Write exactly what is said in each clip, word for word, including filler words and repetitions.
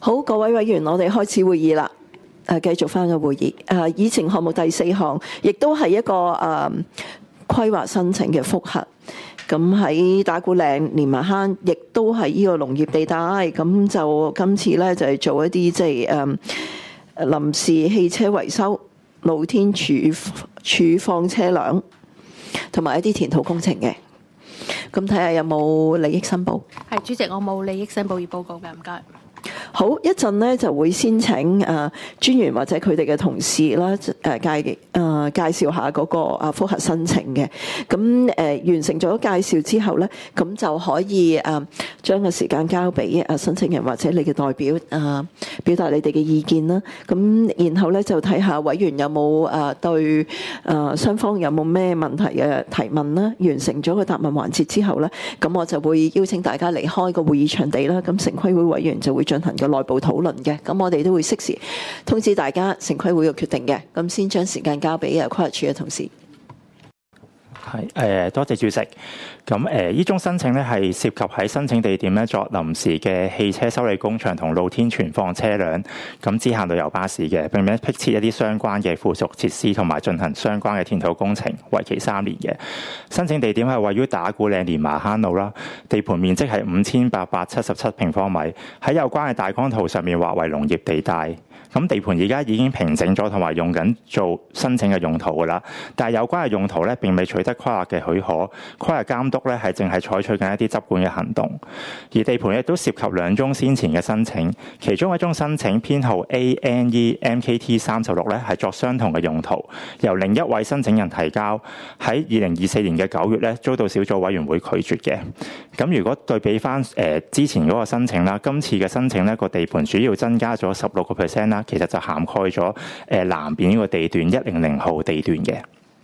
好，各位委員，我哋開始會議啦。誒，繼續翻個會議。誒，議程項目第四項，亦都係一個誒規劃申請嘅複核。咁喺打鼓嶺連麻坑，亦都係呢個農業地帶。咁就今次咧就係做一啲即係誒臨時汽車維修、露天儲儲放車輛，同埋一啲填土工程嘅。咁睇下有冇利益申報？ 係主席，我冇利益申報而報告嘅，唔該。 好，一陣咧就會先請誒專員或者佢哋嘅同事啦，誒介誒介紹下嗰個啊複核申請嘅。咁誒完成咗介紹之後咧，咁就可以誒將個時間交俾誒申請人或者你嘅代表誒表達你哋嘅意見啦。咁然後咧就睇下委員有冇誒對誒雙方有冇咩問題嘅提問啦。完成咗個答問環節之後咧，咁我就會邀請大家離開個會議場地啦。咁城規會委員就會進行嘅內部討論嘅，咁我哋都會適時通知大家城規會嘅決定嘅。咁先將時間交俾誒規劃署嘅同事。 係誒，多謝主席。咁誒，呢宗申請咧係涉及喺申請地點咧作臨時嘅汽車修理工場同露天存放車輛，咁只限旅遊巴士嘅，並且闢設一啲相關嘅附屬設施，同埋進行相關嘅填土工程，為期三年嘅。申請地點係位於打鼓嶺連麻坑路啦，地盤面積係五千八百七十七平方米，喺有關嘅大綱圖上面劃為農業地帶。咁地盤而家已經平整咗，同埋用緊做申請嘅用途㗎啦。但係有關嘅用途咧並未取得規劃嘅許可，規劃監督咧係淨係採取緊一啲執管嘅行動。而地盤亦都涉及兩宗先前嘅申請，其中一宗申請編號 A N E M K T 三十六咧係作相同嘅用途，由另一位申請人提交，喺二零二四年嘅九月咧遭到小組委員會拒絕嘅。咁如果對比翻誒之前嗰個申請啦，今次嘅申請咧個地盤主要增加咗十六個 percent 啦。其實就涵蓋咗誒南邊呢個地段一零零號地段嘅。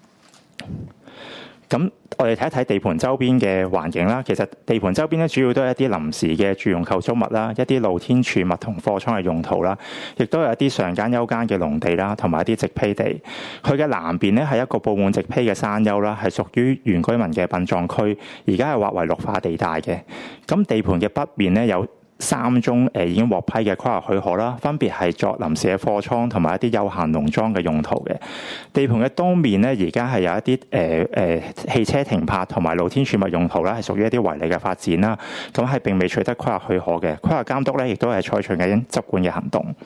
咁我哋睇一睇地盤周邊嘅環境啦。其實地盤周邊咧主要都係一啲臨時嘅住用構築物啦，一啲露天儲物同貨倉嘅用途啦，亦都有一啲上間休間嘅農地啦，同埋一啲植坯地。佢嘅南邊咧係一個佈滿植坯嘅山丘啦，係屬於原居民嘅殯葬區，而家係劃為綠化地帶嘅。咁地盤嘅北面咧有三宗誒已經獲批嘅規劃許可啦，分別係作臨時嘅貨倉同埋一啲休閒農莊嘅用途嘅。地盤嘅東面咧，而家係有一啲誒誒汽車停泊同埋露天儲物用途啦，係屬於一啲違例嘅發展啦。咁係並未取得規劃許可嘅。規劃監督咧，亦都係採取緊執管嘅行動。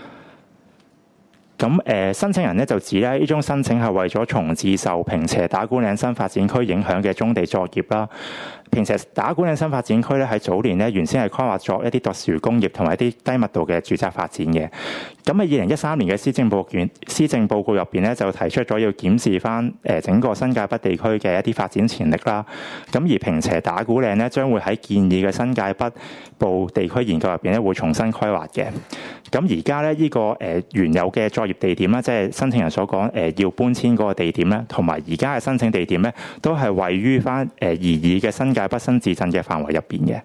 咁誒、呃，申請人咧就指咧，呢宗申請係為咗重置受坪輋打鼓嶺新發展區影響嘅棕地作業啦。坪輋打鼓嶺新發展區咧喺早年咧原先係規劃作一啲特殊工業同埋一啲低密度嘅住宅發展嘅。咁喺二零一三年嘅施政報告施政報告入邊咧就提出咗要檢視翻誒整個新界北地區嘅一啲發展潛力啦。咁而坪輋打鼓嶺咧將會喺建議嘅新界北部地區研究入邊咧會重新規劃嘅。咁而家咧呢個誒原有嘅作業地點啦，即係申請人所講誒要搬遷嗰個地點咧，同埋而家嘅申請地點咧，都係位於翻誒擬議嘅新界北新市鎮嘅範圍入邊嘅。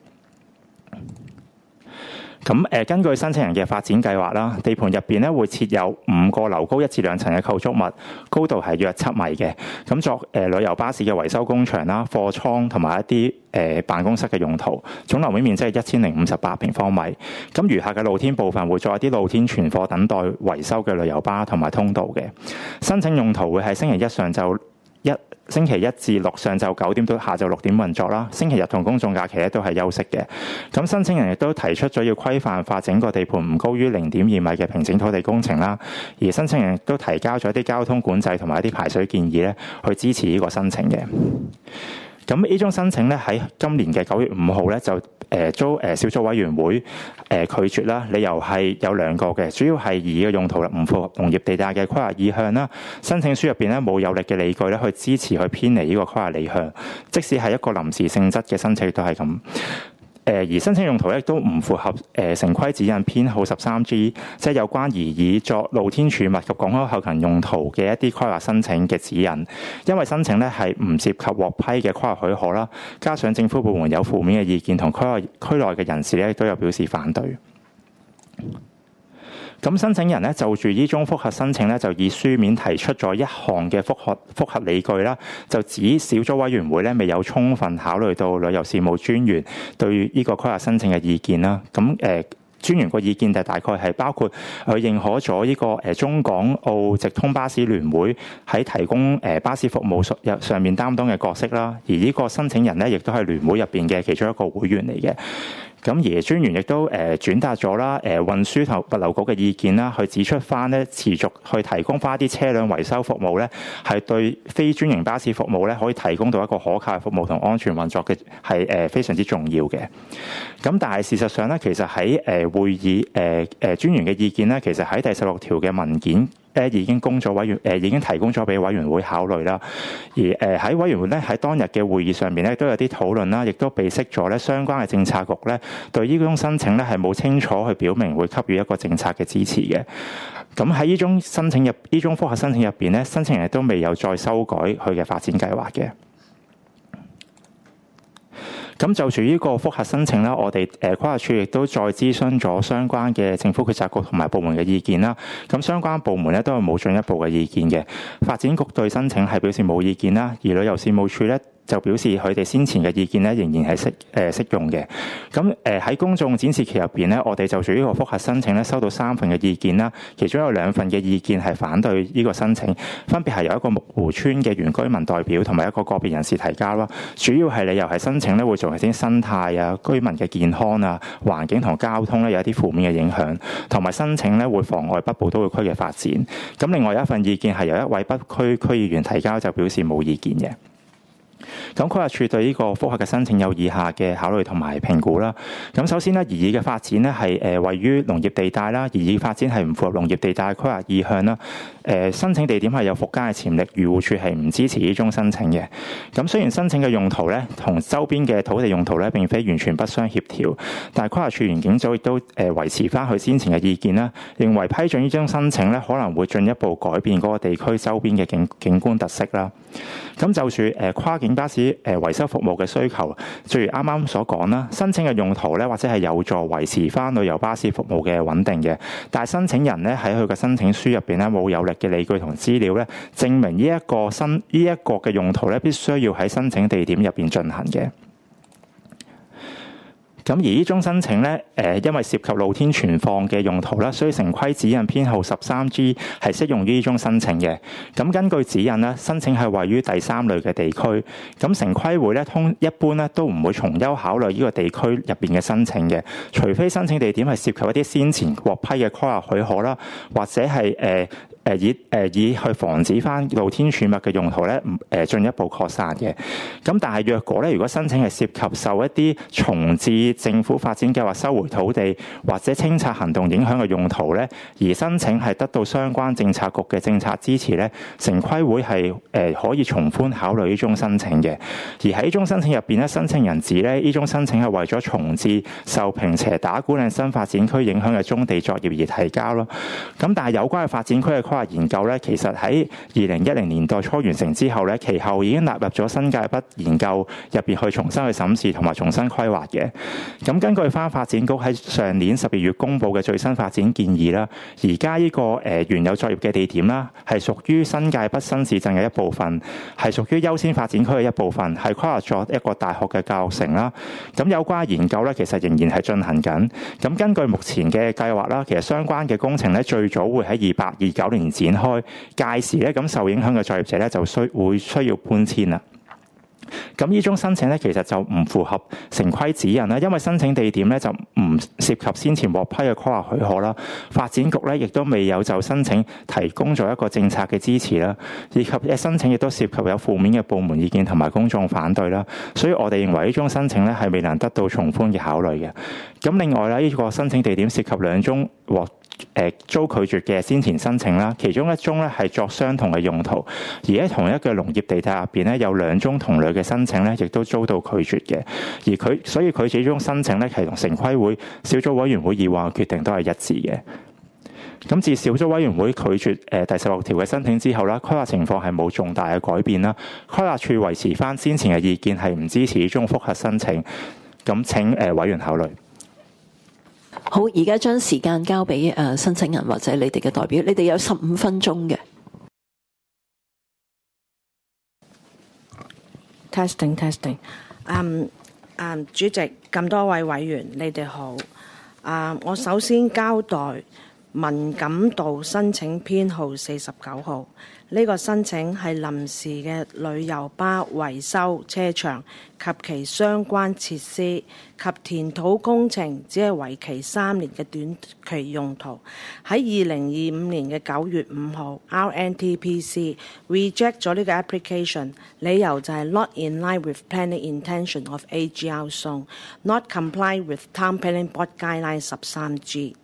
咁誒，根據申請人嘅發展計劃啦，地盤入邊咧會設有五個樓高一至兩層嘅構築物，高度係約七米嘅。咁作誒旅遊巴士嘅維修工場啦、貨倉同埋一啲誒辦公室嘅用途，總樓面面積係一千零五十八平方米。咁餘下嘅露天部分會作一啲露天存貨等待維修嘅旅遊巴同埋通道嘅。申請用途會喺星期一上晝一星期一至六上晝九點到下晝六點運作啦，星期日同公眾假期咧都係休息嘅。咁申請人亦都提出咗要規範化整個地盤唔高於零點二米嘅平整土地工程啦，而申請人亦都提交咗一啲交通管制同埋一啲排水建議咧，去支持呢個申請嘅。咁呢宗申請咧喺今年嘅九月五號咧就誒遭誒小組委員會誒拒絕啦，理由係有兩個嘅，主要係擬議嘅用途唔符合農業地帶嘅規劃意向啦。申請書入邊咧冇有力嘅理據咧去支持去偏離呢個規劃理向，即使係一個臨時性質嘅申請都係咁。誒而申請用途咧都唔符合誒城規指引編號十三 G， 即係有關擬議作露天儲物及港口後勤用途嘅一啲規劃申請嘅指引，因為申請咧係唔涉及獲批嘅規劃許可啦，加上政府部門有負面嘅意見，同區內區內嘅人士咧都有表示反對。咁申請人咧就住呢宗複核申請咧，就以書面提出咗一項嘅複核複核理據啦，就指小組委員會咧未有充分考慮到旅遊事務專員對呢個規劃申請嘅意見啦。咁誒專員個意見就大概係包括佢認可咗呢個誒中港澳直通巴士聯會喺提供誒巴士服務上上面擔當嘅角色啦，而呢個申請人咧亦都係聯會入邊嘅其中一個會員嚟嘅。咁而專員亦都誒轉達咗啦，誒運輸同物流局嘅意見啦，去指出翻咧持續去提供翻一啲車輛維修服務咧，係對非專營巴士服務咧可以提供到一個可靠嘅服務同安全運作嘅係誒非常之重要嘅。咁但係事實上咧，其實喺誒會議誒誒專員嘅意見咧，其實喺第十六條嘅文件誒已經公咗委員誒已經提供咗俾委員會考慮啦。而誒喺委員會咧喺當日嘅會議上面咧都有啲討論啦，亦都備悉咗咧相關嘅政策局咧對呢種申請咧係冇清楚去表明會給予一個政策嘅支持嘅。咁喺呢種申請入呢種複核申請入邊咧，申請人都未有再修改佢嘅發展計劃嘅。咁就住呢個複核申請啦，我哋誒規劃署亦都再諮詢咗相關嘅政府決策局同埋部門嘅意見啦。咁相關部門咧都係冇進一步嘅意見嘅。發展局對申請係表示冇意見啦，而旅遊事務處咧就表示佢哋先前嘅意見咧仍然係適誒適用嘅。咁誒喺公眾展示期入邊咧，我哋就住呢個複核申請咧收到三份嘅意見啦，其中有兩份嘅意見係反對呢個申請，分別係由一個木湖村嘅原居民代表同埋一個個別人士提交啦。主要係理由係申請咧會造成啲生態啊、居民嘅健康啊、環境同交通咧有一啲負面嘅影響，同埋申請咧會妨礙北部都會區嘅發展。咁另外有一份意見係由一位北區區議員提交，就表示冇意見嘅。咁規劃署對呢個複核嘅申請有以下嘅考慮同埋評估啦。咁首先咧，擬議嘅發展咧係誒位於農業地帶啦，擬議發展係唔符合農業地帶嘅規劃意向啦。誒申請地點係有復耕嘅潛力，漁護署係唔支持呢種申請嘅。咁雖然申請嘅用途咧同周邊嘅土地用途咧並非完全不相協調，但係規劃署園境組亦都誒維持翻佢先前嘅意見啦，認為批准呢種申請咧可能會進一步改變嗰個地區周邊嘅景景觀特色啦。咁就住誒跨境巴士誒維修服務嘅需求，正如啱啱所講啦，申請嘅用途咧或者係有助維持翻旅遊巴士服務嘅穩定嘅，但係申請人咧喺佢嘅申請書入邊咧冇有力嘅理據同資料咧，證明呢一個新呢一個嘅用途咧必須要喺申請地點入邊進行嘅。咁而呢宗申請咧，誒因為涉及露天存放嘅用途啦，所以城規指引編號十三 G 係適用於呢宗申請嘅。咁根據指引咧，申請係位於第三類嘅地區。咁城規會咧通一般咧都唔會從優考慮呢個地區入邊嘅申請嘅，除非申請地點係涉及一啲先前獲批嘅規劃許可啦，或者係誒。誒以誒以去防止翻露天儲物嘅用途咧，誒進一步擴散嘅。咁但係若果咧，如果申請係涉及受一啲重置政府發展計劃收回土地或者清拆行動影響嘅用途咧，而申請係得到相關政策局嘅政策支持咧，城規會係誒可以從寬考慮呢宗申請嘅。而喺呢宗申請入邊咧，申請人指咧呢宗申請係為咗重置受坪輋打鼓嶺新發展區影響嘅棕地作業而提交咯。咁但係有關嘅發展區嘅規劃研究咧，其實喺二零一零年代初完成之後咧，其後已經納入咗新界北研究入邊去重新去審視同埋重新規劃嘅。咁根據翻發展局喺上年十二月公布嘅最新發展建議啦，而家呢個誒原有作業嘅地點啦，係屬於新界北新市鎮嘅一部分，係屬於優先發展區嘅一部分，係規劃咗一個大學嘅教育城啦。咁有關研究咧，其實仍然係進行緊。咁根據目前嘅計劃啦，其實相關嘅工程咧，最早會喺二八二九年展開，屆時咧，咁受影響嘅作業者咧就需會需要搬遷啦。咁呢宗申請咧，其實就唔符合城規指引啦，因為申請地點咧就唔涉及先前獲批嘅規劃許可啦。發展局咧亦都未有就申請提供咗一個政策嘅支持啦，以及嘅申請亦都涉及有負面嘅部門意見同埋公眾反對啦。所以我哋認為呢宗申請咧係未能得到從寬嘅考慮嘅。咁另外咧，呢個申請地點涉及兩宗獲誒遭拒絕嘅先前申請啦，其中一宗咧係作相同嘅用途，而喺同一個農業地帶入邊咧有兩宗同類嘅申請咧，亦都遭到拒絕嘅。而佢所以佢呢宗申請咧係同城規會小組委員會以往嘅決定都係一致嘅。咁自小組委員會拒絕誒第十六條嘅申請之後啦，規劃情況係冇重大嘅改變啦。規劃處維持翻先前嘅意見，係唔支持呢宗複核申請。咁請誒委員考慮。 好，而家將時間交俾誒申請人或者你哋嘅代表，你哋有十五分鐘嘅。 Testing testing，嗯嗯，主席咁多位委員，你哋好。 啊，我首先交代文錦渡申請編號四十九號，呢個申請係臨時嘅旅遊巴維修車場及其相關設施及填土工程，只係為期三年嘅短期用途。喺二零二五年嘅九月五號 ，R N T P C reject 咗呢個 application， 理由就係 not in line with planning intention of A G R zone，not comply with Town Planning Board Guideline 十三 G。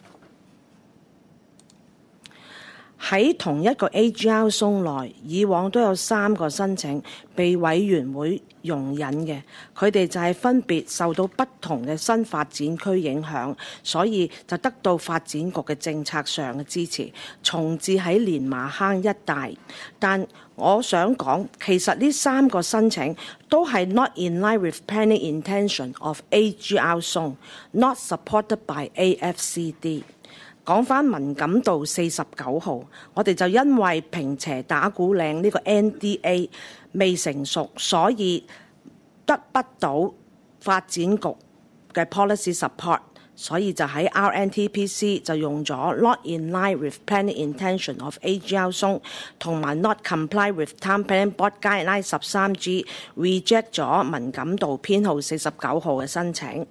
喺同一個 A G R zone內，以往都有三個申請被委員會容忍嘅，佢哋就係分別受到不同嘅新發展區影響，所以就得到發展局嘅政策上嘅支持，重置喺蓮麻坑一帶。但我想講，其實呢三個申請都係 not in line with planning intention of A G R zone，not supported by A F C D。講返文錦渡四十九號，我哋就因為坪輋打鼓嶺呢個 N D A 未成熟，所以得不到發展局嘅 policy support， 所以就喺 R N T P C 就用咗 not in line with planning intention of A G R zone 同埋 not comply with Town Planning Board Guideline 十三 G reject 咗文錦渡編號四十九號嘅申請。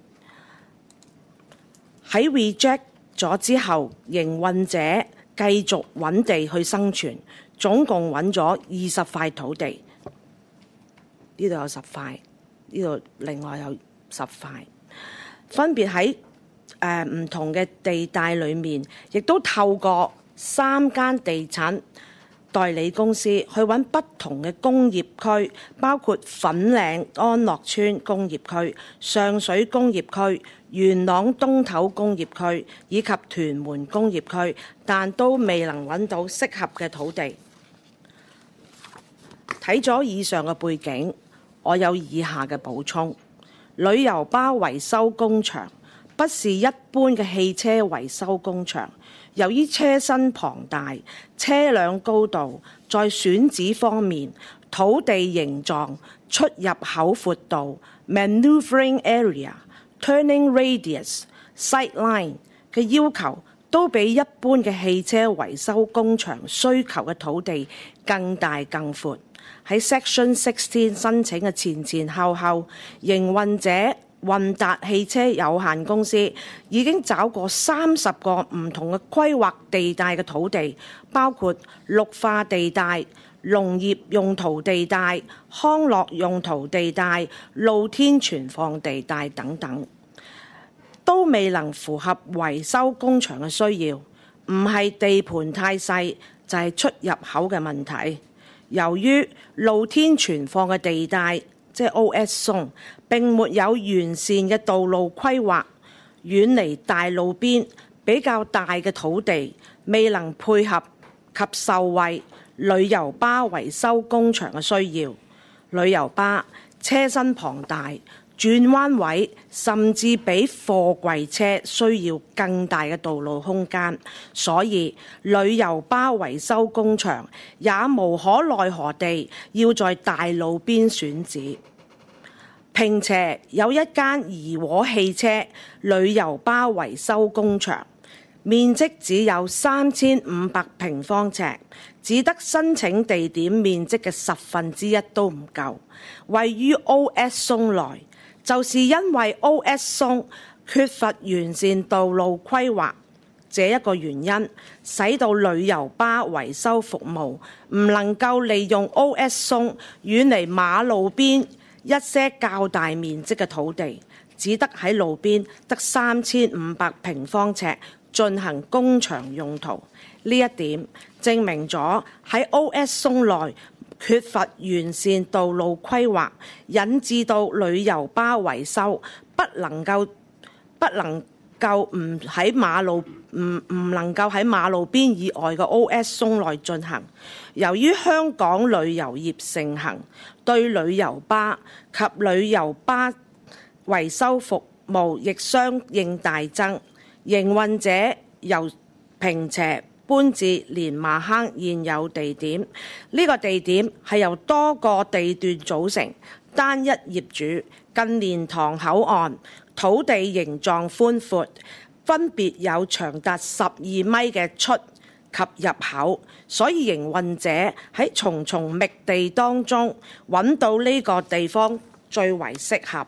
喺 reject咗之後，營運者繼續揾地去生存，總共揾咗二十塊土地。呢度有十塊，呢度另外有十塊，分別喺誒唔同嘅地帶裏面，亦都透過三間地產代理公司去揾不同嘅工業區，包括粉嶺安樂村工業區、上水工業區、元朗東頭工業區以及屯門工業區，但都未能揾到適合嘅土地。睇咗以上嘅背景，我有以下嘅補充：旅遊巴維修工場不是一般嘅汽車維修工場。由於車身龐大、車輛高度，在選址方面、土地形狀、出入口闊度、manoeuvring area、turning radius、sight line 嘅要求，都比一般嘅汽車維修工場需求嘅土地更大更闊。喺 Section 十六申請嘅前前後後，營運者運達汽車有限公司已經找過三十個唔同嘅規劃地帶嘅土地，包括綠化地帶、農業用途地帶、康樂用途地帶、露天存放地帶等等，都未能符合維修工場嘅需要。唔係地盤太細，就係出入口嘅問題。由於露天存放嘅地帶即係 O S zone， 並沒有完善嘅道路規劃，遠離大路邊比較大嘅土地，未能配合及受惠旅遊巴維修工場嘅需要。旅遊巴車身龐大，轉彎位甚至比貨櫃車需要更大嘅道路空間，所以旅遊巴維修工場也無可奈何地要在大路邊選址。坪輋有一間怡和汽車旅遊巴維修工場，面積只有三千五百平方尺，只得申請地點面積嘅十分之一都唔夠，位於 O S zone內。就是因為 O S zone缺乏完善道路規劃，這一個原因使到旅遊巴維修服務唔能夠利用 O S zone遠離馬路邊一些較大面積嘅土地，只得喺路邊得三千五百平方尺進行工場用途。呢一點證明咗喺 O S zone內缺乏完善道路規劃，引致到旅遊巴維修不能夠不能夠唔喺馬路唔唔能夠喺馬路邊以外嘅 O S zone內進行。由於香港旅遊業盛行，對旅遊巴及旅遊巴維修服務亦相應大增，營運者由坪輋搬至蓮麻坑現有地點，呢個地點係由多個地段組成，單一業主，近蓮塘口岸，土地形狀寬闊， 分別有長達十二米嘅出及入口，所以營運者喺重重覓地當中揾到呢個地方最為適合。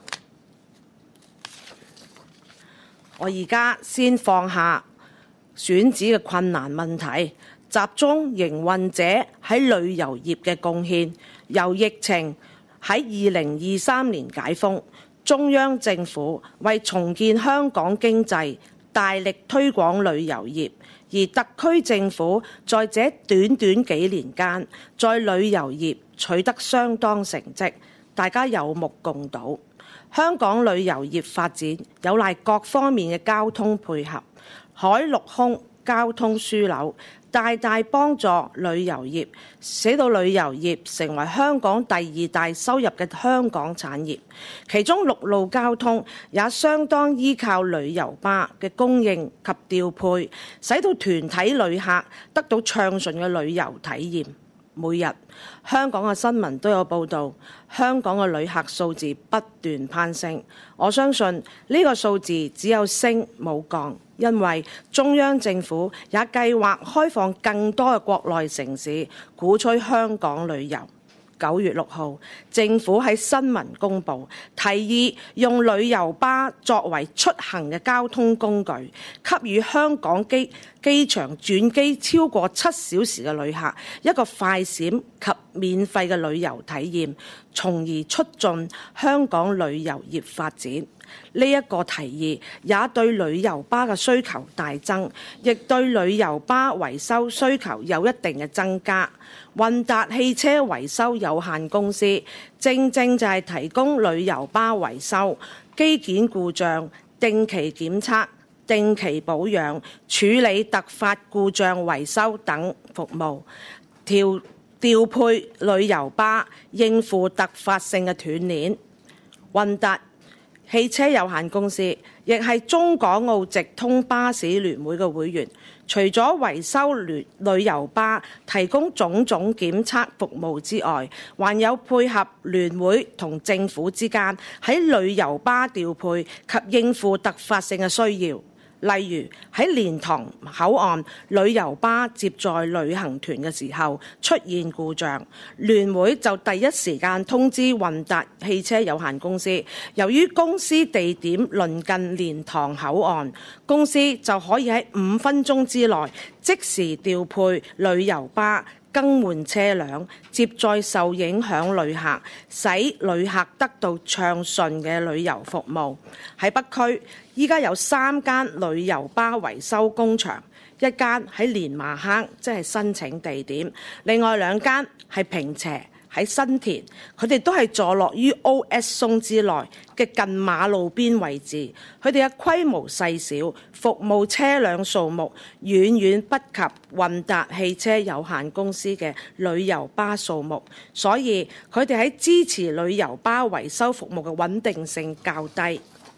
我而家先放下選址嘅困難問題，集中營運者喺旅遊業嘅貢獻。由疫情喺二零二三年解封，中央政府為重建香港經濟，大力推廣旅遊業。而特區政府在這短短幾年間，在旅遊業取得相當成績，大家有目共睹。香港旅遊業發展有賴各方面嘅交通配合，海陸空交通樞紐，大大幫助旅遊業，使到旅遊業成為香港第二大收入嘅香港產業。其中陸路交通也相當依靠旅遊巴嘅供應及調配，使到團體旅客得到暢順嘅旅遊體驗。每日香港嘅新聞都有報導，香港嘅旅客數字不斷攀升。我相信呢個數字只有升冇降，因為中央政府也計劃開放更多嘅國內城市，鼓吹香港旅遊。九月六號，政府喺新聞公佈，提議用旅遊巴作為出行嘅交通工具，給予香港機機場轉機超過七小時嘅旅客一個快閃及免費嘅旅遊體驗，從而促進香港旅遊業發展。呢一個提議也對旅遊巴嘅需求大增，亦對旅遊巴維修需求有一定嘅增加。運達汽車維修有限公司正正就係提供旅遊巴維修、機件故障、定期檢測、定期保養、處理突發故障維修等服務，調調配旅遊巴應付突發性嘅斷鏈。運達汽車有限公司亦係中港澳直通巴士聯會嘅會員，除咗維修旅旅遊巴提供種種檢測服務之外，還有配合聯會同政府之間喺旅遊巴調配及應付突發性嘅需要。例如喺蓮塘口岸旅遊巴接載旅行團嘅時候出現故障，聯會就第一時間通知運達汽車有限公司。由於公司地點鄰近蓮塘口岸，公司就可以喺五分鐘之內即時調配旅遊巴，更換車輛，接載受影響旅客，使旅客得到暢順嘅旅遊服務。喺北區，依家有三間旅遊巴維修工場，一間喺蓮麻坑，即係申請地點；另外兩間係坪輋喺新田，佢哋都係坐落於 O S 松之內嘅近馬路邊位置。佢哋嘅規模細小，服務車輛數目遠遠不及運達汽車有限公司嘅旅遊巴數目，所以佢哋喺支持旅遊巴維修服務嘅穩定性較低。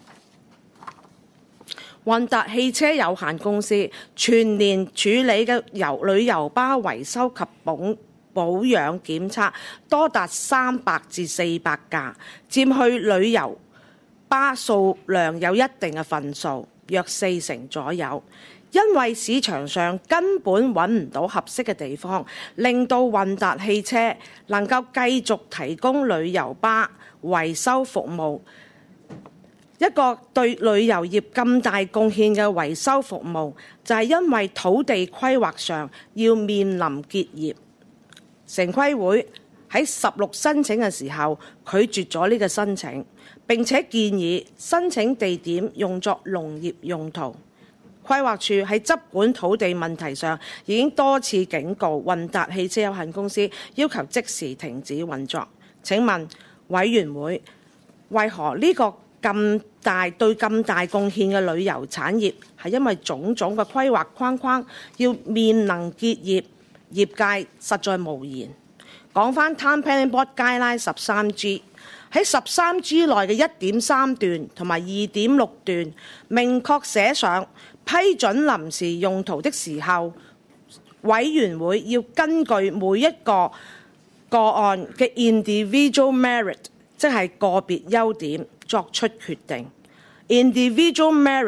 運達汽車有限公司全年處理嘅由旅遊巴維修及保保養檢測多達三百至四百架，佔去旅遊巴數量有一定嘅份數，約四成左右。因為市場上根本揾唔到合適嘅地方，令到運達汽車能夠繼續提供旅遊巴維修服務。一個對旅遊業咁大貢獻嘅維修服務，就係因為土地規劃上要面臨結業。城規會喺十六申請嘅時候拒絕咗呢個申請，並且建議申請地點用作農業用途。規劃處喺執管土地問題上已經多次警告運達汽車有限公司，要求即時停止運作。請問委員會為何呢個咁大對咁大貢獻嘅旅遊產業係因為種種嘅規劃框框要面臨結業？業界實在無言。講返 Town Planning Board Guideline 十三 G 喺十三 G 內嘅一點三段同埋二點六段，明確寫上批准臨時用途的時候，委員會要根據每一個個案嘅 individual merit， 即係個別優點作出決定。individual merit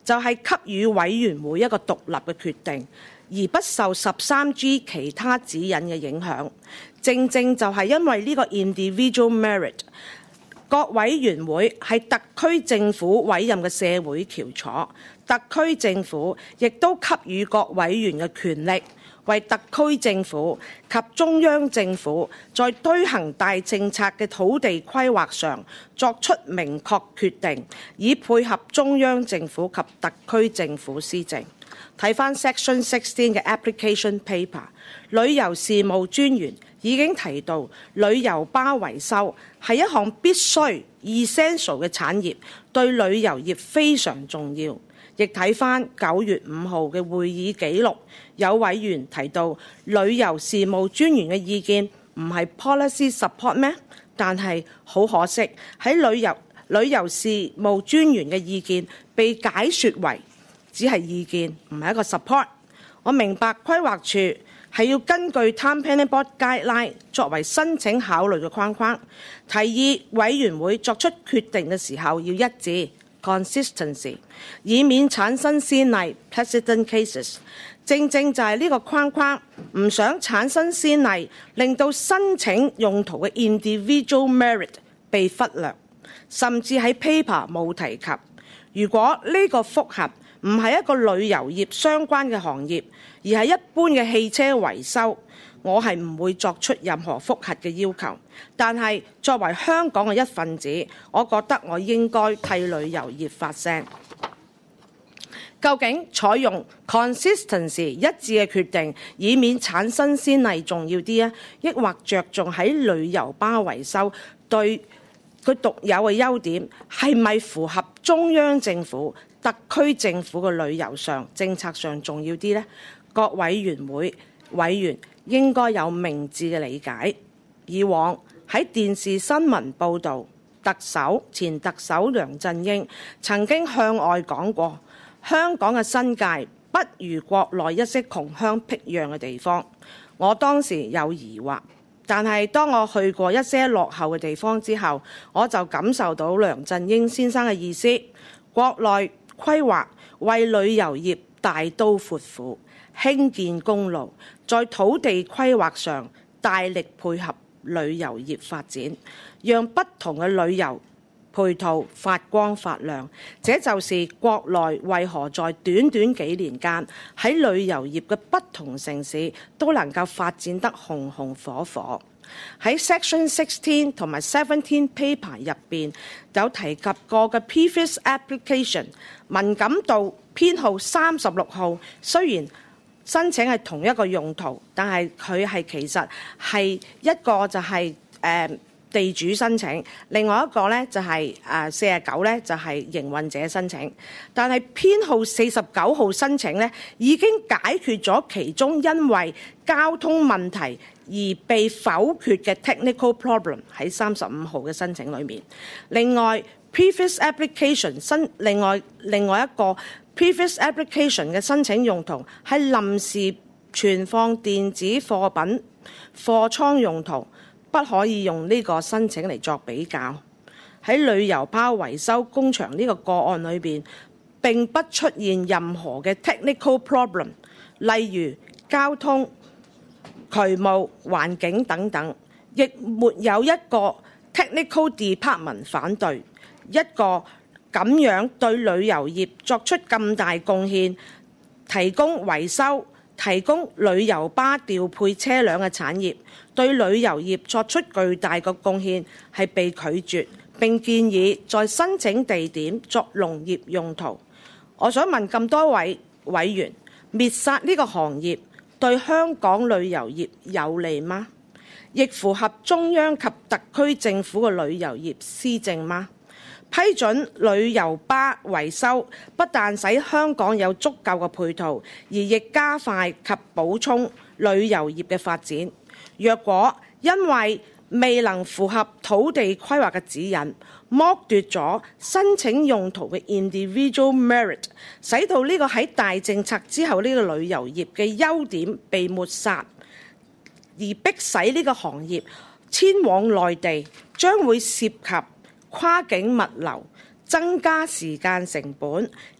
就係給予委員會一個獨立嘅決定，而不受十三 G 其他指引嘅影響。正正就係因為呢個 individual merit， 各委員會係特區政府委任嘅社會翹楚，特區政府亦都給予各委員嘅權力，為特區政府及中央政府在推行大政策嘅土地規劃上作出明確決定，以配合中央政府及特區政府施政。睇返 Section sixteen 嘅 application paper， 旅遊事務專員已經提到，旅遊巴維修係一項必須 essential 嘅產業，對旅遊業非常重要。亦睇返九月五號嘅會議記錄，有委員提到旅遊事務專員嘅意見唔係 policy support 咩？但係好可惜，喺旅遊旅遊事務專員嘅意見被解説為只係意見，唔係一個 support。我明白規劃處係要根據 Town Planning Board Guideline 作為申請考慮嘅框框，提議委員會作出決定嘅時候要一致 consistency， 以免產生先例 precedent cases。正正就係呢個框框，唔想產生先例，令到申請用途嘅 individual merit 被忽略，甚至喺 paper 冇提及。如果呢個複核唔係一個旅遊業相關嘅行業，而係一般嘅汽車維修，我係唔會作出任何複核嘅要求。但係作為香港嘅一份子，我覺得我應該替旅遊業發聲。究竟採用 consistency 一致嘅決定，以免產生先例重要啲啊，抑或着重喺旅遊巴維修對佢獨有嘅優點，係咪符合中央政府、特區政府嘅旅遊上政策上重要啲呢？各委員會委員應該有明智嘅理解。以往喺電視新聞報導，特首前特首梁振英曾經向外講過，香港嘅新界不如國內一些窮鄉僻壤嘅地方。我當時有疑惑，但係當我去過一些落後嘅地方之後，我就感受到梁振英先生嘅意思。國內規劃為旅遊業大刀闊斧，興建公路，在土地規劃上大力配合旅遊業發展，讓不同嘅旅遊配套發光發亮。這就是國內為何在短短幾年間喺旅遊業嘅不同城市都能夠發展得紅紅火火。喺 Section sixteen 同埋 seventeen paper 入邊有提及過嘅 previous application 文錦渡編號三十六號，雖然申請係同一個用途，但係佢係其實係一個就係、是、誒。呃地主申請，另外一個咧就係誒四十九咧就係營運者申請，但係編號四十九號申請咧已經解決咗其中因為交通問題而被否決嘅 technical problem 喺三十五號嘅申請裏面。另外 previous application 申另外另外一個 previous application 嘅申請用途係臨時存放電子貨品貨倉用途，不可以用呢個申請嚟作比較。喺旅遊巴維修工場呢個個案裏邊，並不出現任何嘅 technical problem， 例如交通、渠務、環境等等，亦沒有一個 technical department 反對。一個咁樣對旅遊業作出咁大貢獻，提供維修、提供旅遊巴調配車輛嘅產業，對旅遊業作出巨大嘅貢獻，係被拒絕，並建議在申請地點作農業用途。我想問咁多位委員，滅殺呢個行業對香港旅遊業有利嗎？亦符合中央及特區政府嘅旅遊業施政嗎？批准旅遊巴維修，不但使香港有足夠嘅配套，而亦加快及補充旅遊業嘅發展。若果因為未能符合土地規劃嘅指引，剝奪咗申請用途嘅 individual merit， 使到呢個喺大政策之後呢個旅遊業嘅優點被抹殺，而迫使呢個行業遷往內地，將會涉及跨境物流，增加時間成本，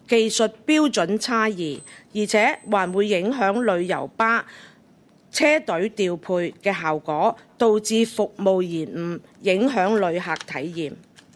技術標準差異，而且還會影響旅遊巴車隊調配嘅效果，導致服務延誤，影響旅客體驗。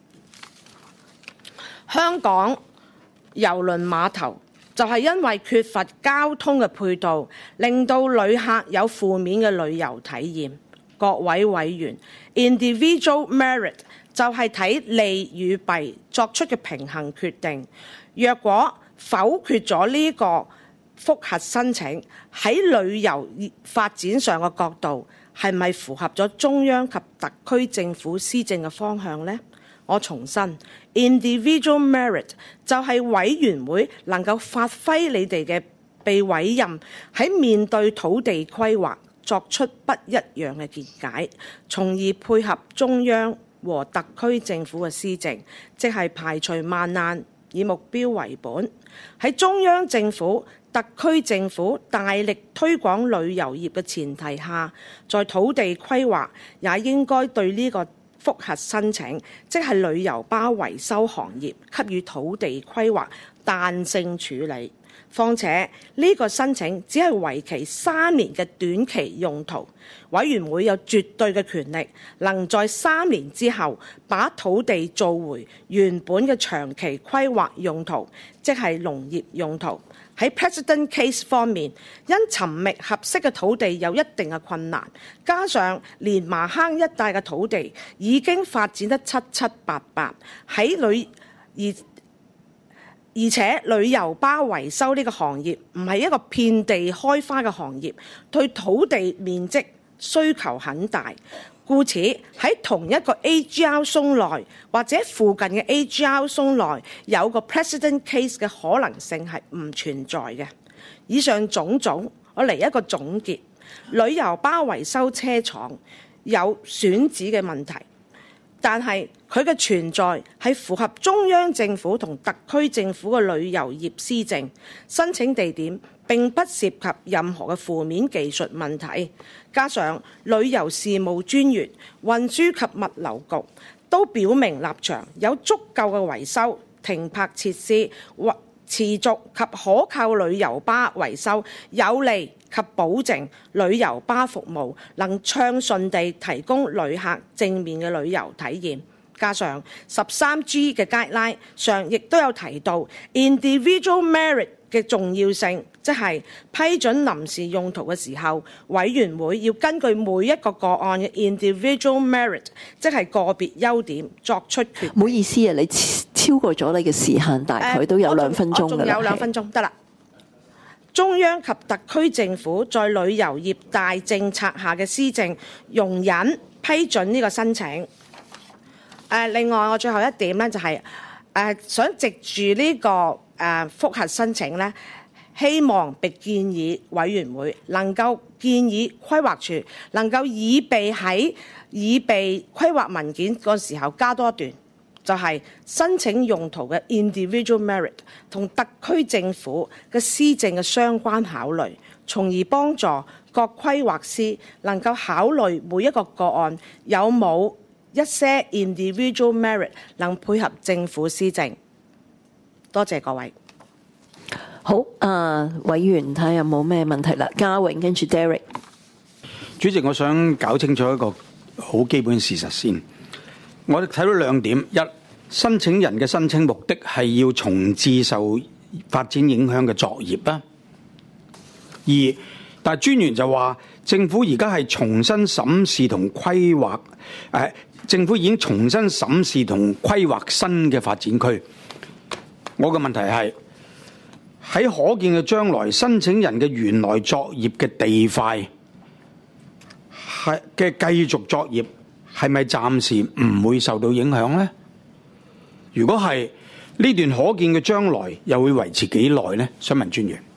香港郵輪碼頭就係因為缺乏交通嘅配套，令到旅客有負面嘅旅遊體驗。各位委員 ，individual merit 就係睇利與弊作出嘅平衡決定。若果否決咗呢個覆核申請，喺旅遊業發展上嘅角度，係咪符合咗中央及特區政府施政嘅方向呢？我重申 ，individual merit 就係委員會能夠發揮你哋嘅被委任喺面對土地規劃作出不一樣嘅見解，從而配合中央和特區政府嘅施政，即係排除萬難，以目標為本。喺中央政府、特區政府大力推廣旅遊業嘅前提下，在土地規劃也應該對呢個覆核申請，即係旅遊巴維修行業給予土地規劃彈性處理。況且呢個申請只係為期三年嘅短期用途，委員會有絕對嘅權力，能在三年之後把土地做回原本嘅長期規劃用途，即係農業用途。喺 precedent case 方面，因尋覓合適嘅土地有一定嘅困難，加上連麻坑一帶嘅土地已經發展得七七八八，喺旅而而且旅遊巴維修呢個行業唔係一個遍地開花嘅行業，對土地面積需求很大，故此喺同一個 A G R zone 內或者附近嘅 A G R zone 內有個 precedent case 嘅可能性係唔存在嘅。以上種種，我嚟一個總結：旅遊巴維修車廠有選址嘅問題，但係佢嘅存在係符合中央政府同特區政府嘅旅遊業施政。申請地點並不涉及任何嘅負面技術問題，加上旅遊事務專員、運輸及物流局都表明立場，有足夠嘅維修、停泊設施或持續及可靠旅遊巴維修，有利及保證旅遊巴服務能暢順地提供旅客正面嘅旅遊體驗。加上十三 G 嘅 guideline 上亦都有提到 individual merit 嘅重要性，即係批准臨時用途嘅時候，委員會要根據每一個個案嘅 individual merit， 即係個別優點作出決定。 唔好意思啊，你超過咗你嘅時限，大概都有兩分鐘㗎啦。 仲有兩分鐘，得啦。中央及特區政府在旅遊業大政策下嘅施政，容忍批准呢個申請。誒，另外我最後一點咧就係、是、誒、呃、想藉住呢、這個誒、呃、覆核申請咧，希望被建議委員會能夠建議規劃處能夠以備喺以備規劃文件嗰時候加多一段，就係、是、申請用途嘅 individual merit 同特區政府嘅施政嘅相關考慮，從而幫助各規劃師能夠考慮每一個個案有冇一些 individual merit 能配合政府施政。多謝各位。 好，啊委員睇下有冇咩問題啦。嘉榮跟住 Derek。 主席，我想搞清楚一個好基本事實先。我哋睇到兩點：一，申請人嘅申請目的係要重置受發展影響嘅作業啦；二，但係專員就話政府而家係重新審視同規劃，誒、呃，政府已經重新審視同規劃新嘅發展區。我嘅問題係喺可見嘅將來，申請人嘅原來作業嘅地塊係嘅繼續作業係咪暫時唔會受到影響呢？如果係呢段可見嘅將來，又會維持幾耐呢？想問專員。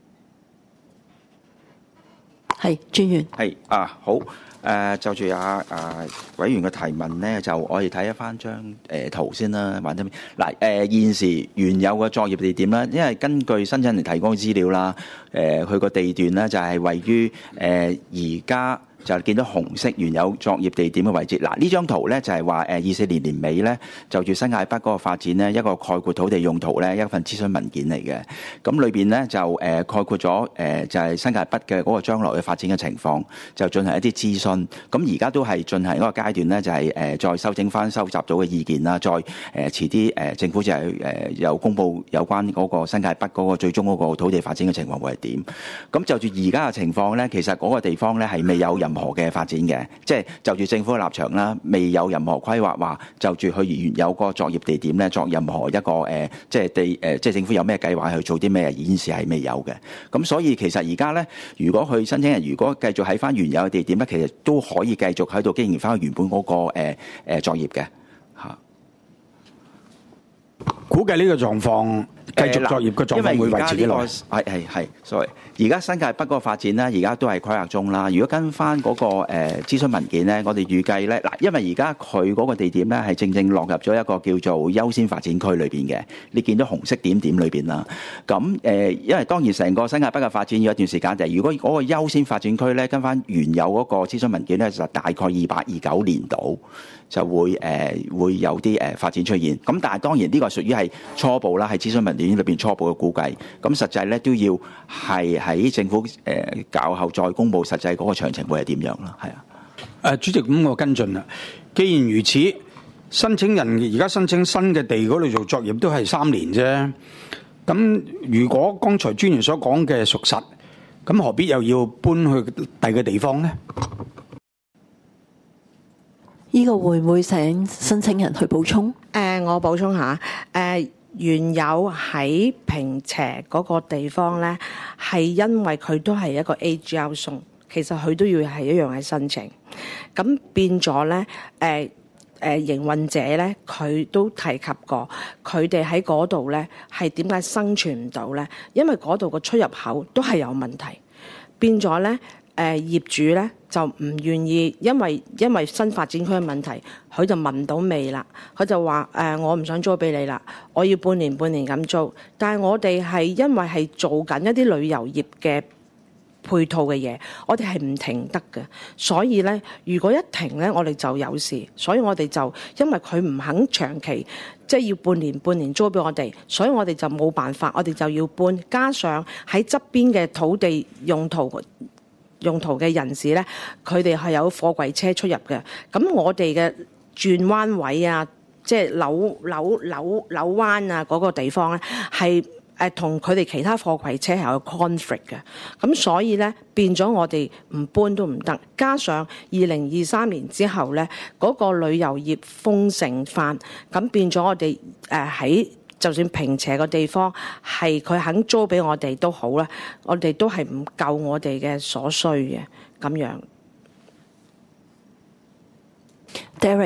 係專員。 係啊，好。誒、呃、就住啊啊委員嘅提問咧，就我哋睇一翻張誒圖先啦，或者嗱誒現時原有嘅作業地點啦，因為根據申請人提供嘅資料啦，誒佢個地段咧就係位於誒而家就見到紅色原有作業地點嘅位置。嗱，呢張圖咧就係話誒二四年年尾咧就住新界北嗰個發展咧一個概括土地用途咧一份諮詢文件嚟嘅。咁裏邊咧就誒概括咗誒就係新界北嘅嗰個將來嘅發展嘅情況，就進行一啲諮詢。咁而家都係進行一個階段咧，就係誒再修正翻收集到嘅意見啦，再誒遲啲誒政府就係誒有公佈有關嗰個新界北嗰個最終嗰個土地發展嘅情況會係點。咁就住而家嘅情況咧，其實嗰個地方咧係未有任何嘅發展嘅，即係就住政府嘅立場啦，未有任何規劃話就住佢原有個作業地點咧作任何一個誒即係地誒即係政府有咩計劃去做啲咩，現時係未有嘅。咁所以其實而家咧，如果去申請人如果繼續喺翻原有嘅地點咧，其實都可以繼續喺度經營翻原本嗰個誒誒作業嘅嚇。 估計呢個狀況繼續作業嘅狀況會維持幾耐？ 係係係 sorry。而家新界北嗰個發展咧，而家都係規劃中啦。如果跟翻嗰個誒諮詢文件咧，我哋預計咧嗱，因為而家佢嗰個地點咧係正正落入咗一個叫做優先發展區裏邊嘅。你見到紅色點點裏邊啦。咁誒，因為當然成個新界北嘅發展要一段時間，就係如果嗰個優先發展區咧，跟翻原有嗰個諮詢文件咧，就大概二八二九年度就會誒、呃、會有啲誒發展出現。咁但係當然呢個屬於係初步啦，係諮詢文件裏邊初步嘅估計。咁實際咧都要係喺政府誒較後再公佈實際嗰個詳情會係點樣啦？係啊。 誒主席，咁我跟進啦。既然如此，申請人而家申請新嘅地嗰度做作業都係三年啫。咁如果剛才專員所講嘅屬實，咁何必又要搬去第二個地方呢？ 呢個會唔會請申請人去補充？ 誒、呃，我補充下，誒、呃、原有喺坪輋嗰個地方咧，係因為佢都係一個 A G L 送，其實佢都要係一樣係申請，咁變咗咧，誒、呃、誒、呃、營運者咧，佢都提及過，佢哋喺嗰度咧係點解生存唔到咧？因為嗰度個出入口都係有問題，變咗咧。誒、呃、業主咧就唔願意，因為因為新發展區嘅問題，佢就聞到味啦。佢就話誒、呃，我唔想租俾你啦，我要半年半年咁租。但係我哋係因為係做緊一啲旅遊業嘅配套嘅嘢，我哋係唔停得嘅。所以咧，如果一停咧，我哋就有事。所以我哋就因為佢唔肯長期，即係要半年半年租俾我哋，所以我哋就冇辦法，我哋就要搬。加上喺側邊嘅土地用途。用途嘅人士咧，佢哋係有貨櫃車出入嘅。咁我哋嘅轉彎位啊，即係扭扭扭扭彎啊嗰個地方咧，係誒同佢哋其他貨櫃車係有 conflict 嘅。咁所以咧變咗我哋唔搬都唔得。加上二零二三年之後咧，嗰個旅遊業豐盛翻，咁變咗我哋誒喺。就算坪輋個地方係佢肯租俾我哋都好啦，我哋都係唔夠我哋嘅所需嘅咁樣。 Derek，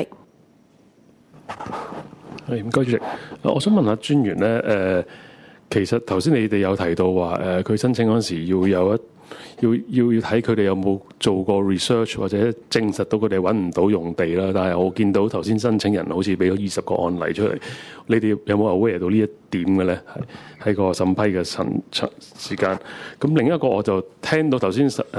係唔該主席，我想問下專員咧，誒、呃，其實頭先你哋有提到話，誒、呃，佢申請嗰陣時要有一。要要要睇佢哋有冇做過 research 或者證實到佢哋揾唔到用地啦。但係我見到頭先申請人好似俾咗二十個案例出嚟，你哋有冇 aware 到呢一點嘅咧？係喺個審批嘅層層時間。咁另一個我就聽到頭先誒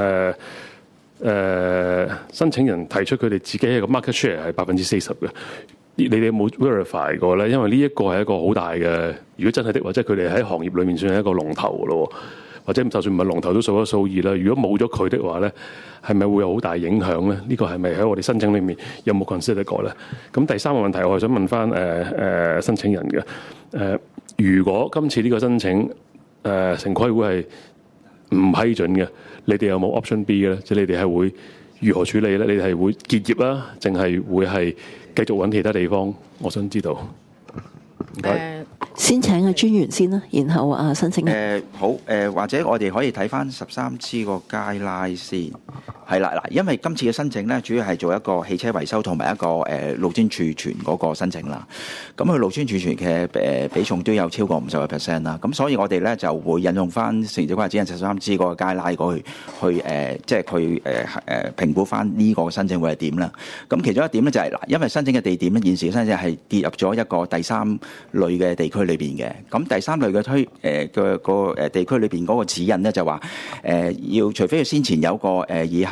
誒申請人提出佢哋自己一個 market share 係百分之四十嘅。你哋有冇 verify 過咧？因為呢一個係一個好大嘅，如果真係的話，即係佢哋喺行業裏面算係一個龍頭咯。或者就算唔係龍頭都數一數二啦。如果冇咗佢的話咧，係咪會有好大影響咧？呢個係咪喺我哋申請裏面有冇 consider 過咧？咁第三個問題，我係想問翻誒誒申請人嘅誒、呃，如果今次呢個申請誒、呃、城規會係唔批准嘅，你哋有冇 option B 嘅咧？即係你哋係會如何處理咧？你哋係會結業啦，定係會係繼續揾其他地方？我想知道。唔該。 呃先請個專員先啦，然後啊申請人。 誒、呃、好誒、呃，或者我哋可以睇翻十三支個街拉先，係啦嗱，因為今次嘅申請咧，主要係做一個汽車維修同埋一個誒、呃、路專儲存嗰個申請啦。咁佢路專儲存嘅誒比重都有超過五十個 percent 啦。咁所以我哋咧就會引用翻城市規劃指引十三支嗰個街拉嗰去去誒、呃，即係佢誒誒評估翻呢個申請會係點啦。咁其中一點咧就係、是、嗱，因為申請嘅地點咧，現時嘅申請係跌入咗一個第三類嘅地區裏邊嘅。咁第三類嘅推誒嘅個誒地區裏邊嗰個指引咧就話誒、呃、要除非佢先前有個誒、呃、以核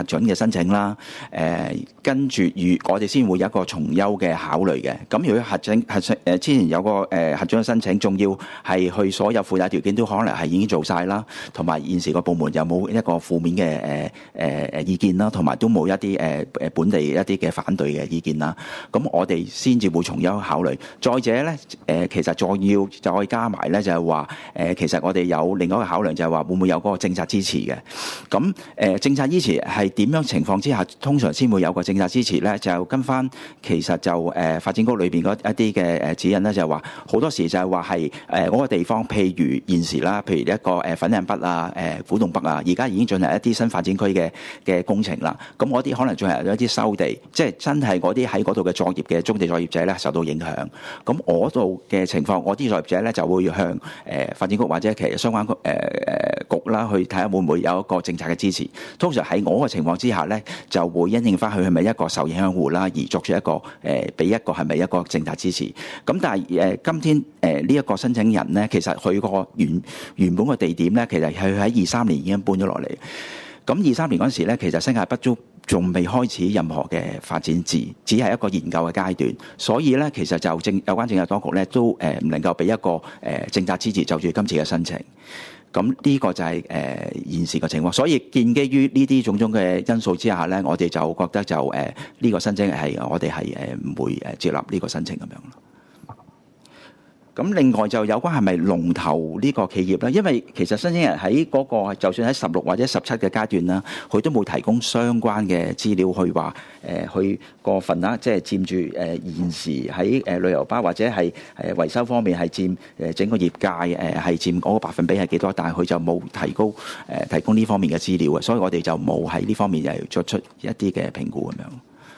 准嘅申請啦。誒、呃，跟住如我哋先會有一個重優嘅考慮嘅。咁如果核准核誒、呃、之前有個誒、呃、核准嘅申請，仲要係去所有附帶條件都可能係已經做晒啦，同埋現時個部門有冇一個負面嘅誒誒誒意見啦，同埋都冇一啲誒誒本地一啲嘅反對嘅意見啦。咁我哋先至會從優考慮。再者咧，誒、呃、其實再要再加埋咧，就係話誒其實我哋有另外一個考量，就係話會唔會有嗰個政策支持嘅。咁誒、呃、政策支持係點樣情況之下，通常先會有個政策支持咧？就跟翻其實就誒、呃、發展局裏邊嗰一啲嘅誒指引咧，就係話好多時就係話係誒嗰個地方，譬如現時啦，譬如一個誒粉嶺北啊、誒、呃、古洞北啊，而家已經進行一啲新發展區嘅嘅工程啦。咁嗰啲可能進行咗一啲收地，即係真係嗰啲喺嗰度嘅作業嘅棕地作業者咧受到影響。咁我度嘅情況，我啲作業者咧就會向誒、呃、發展局或者其實相關局誒誒局啦去睇下會唔會有一個政策嘅支持。通常喺我嘅情況之下咧，就會因應翻佢係咪一個受影響戶啦，而作出一個誒俾、呃、一個係咪一個政策支持。咁但係誒、呃、今天誒呢一個申請人咧，其實佢個原原本個地點咧，其實係喺二三年已經搬咗落嚟。咁二三年嗰陣時咧，其實新界北都仲未開始任何嘅發展字，只係一個研究嘅階段。所以咧，其實就政有關政策當局咧，都誒唔能夠俾一個誒政策支持就住今次嘅申請。咁呢個就係、是、誒、呃、現時嘅情況。所以建基於呢啲種種嘅因素之下咧，我哋就覺得就誒呢、呃這個申請係我哋係誒唔會誒接納呢個申請咁樣咯。咁另外就有關係咪龍頭呢個企業咧？因為其實申請人喺嗰、那個就算喺十六或者十七嘅階段啦，佢都冇提供相關嘅資料去話誒，佢個份額即係佔住誒現時喺誒旅遊巴或者係誒維修方面係佔誒整個業界誒係佔嗰個百分比係幾多？但係佢就冇提高誒提供呢方面嘅資料嘅，所以我哋就冇喺呢方面又作出一啲嘅評估咁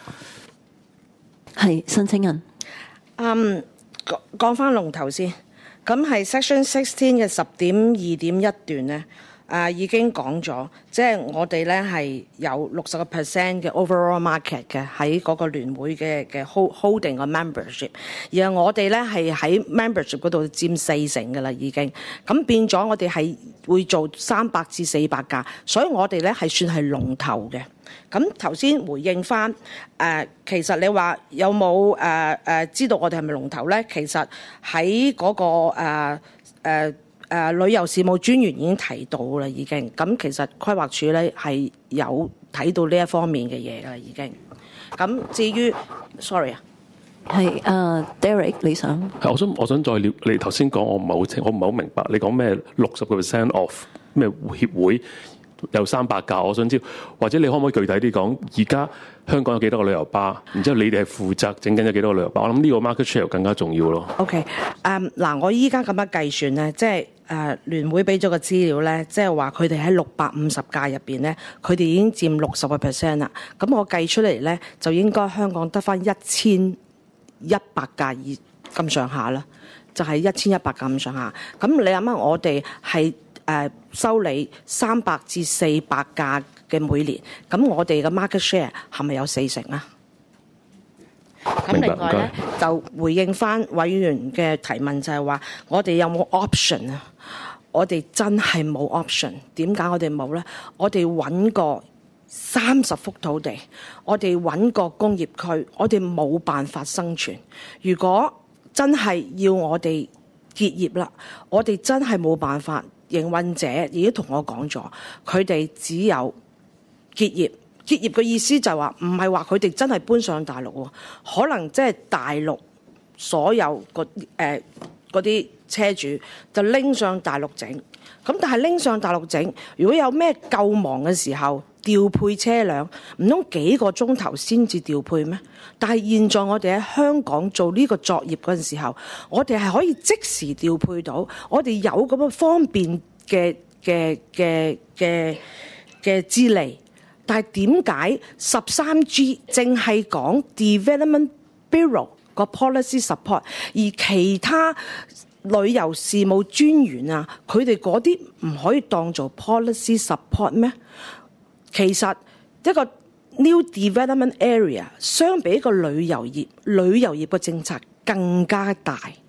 樣。 係申請人。 嗯。講翻龍頭先，咁係 Section sixteen 嘅十點二點一段咧，啊已經講咗，即係我哋咧係有六十個 percent 嘅 overall market 嘅喺嗰個聯會嘅嘅 hold holding 個 membership， 而我哋咧係喺 membership 嗰度佔四成嘅啦已經，咁變咗我哋係會做三百至四百架，所以我哋咧係算係龍頭嘅。咁頭先回應翻誒、呃，其實你話有冇誒誒知道我哋係咪龍頭咧？其實喺嗰、那個誒誒誒旅遊事務專員已經提到啦，已經。咁其實規劃署咧係有睇到呢一方面嘅嘢噶啦，已經。咁至於 sorry 啊， 係誒、uh, Derek 你想？ 係我想我想再了你頭先講，我唔係好清，我唔係好明白你講咩六十個 percent of 咩協會？有三百架，我想知，或者你可唔可以具體啲講？而家香港有幾多個旅遊巴？然之後你哋係負責整緊有幾多個旅遊巴？我諗呢個 market share 更加重要咯。 OK， 誒嗱，我依家咁樣計算咧，即係誒聯會俾咗個資料咧，即係話佢哋喺六百五十架入邊咧，佢哋已經佔六十個 percent 啦。咁我計出嚟咧，就應該香港得返一千一百架以咁上下啦，就係一千一百架咁上下。咁你諗下，我哋係誒收你三百至四百架嘅每年，咁我哋嘅 market share 係咪有四成啊？咁另外咧就回應翻委員嘅提問，就係話我哋有冇 option 啊？我哋真係冇 option。點解我哋冇咧？我哋揾過三十幅土地，我哋揾過工業區，我哋冇辦法生存。如果真係要我哋結業啦，我哋真係冇辦法。營運者已經同我講咗，佢哋只有結業。結業嘅意思就係話，唔係話佢哋真係搬上大陸喎，可能即係大陸所有個誒嗰啲車主就拎上大陸整。咁但係拎上大陸整，如果有咩救忙嘅時候，調配車輛，唔通幾個鐘頭先至調配咩？但係現在我哋喺香港做呢個作業嗰陣時候，我哋係可以即時調配到，我哋有咁嘅方便嘅嘅嘅嘅嘅資歷。但係點解十三 G 淨係講 Development Bureau 個 policy support， 而其他旅遊事務專員啊，佢哋嗰啲唔可以當做 policy support 咩？其實一個 new development area 相比一個旅遊業，旅遊業嘅政策更加大，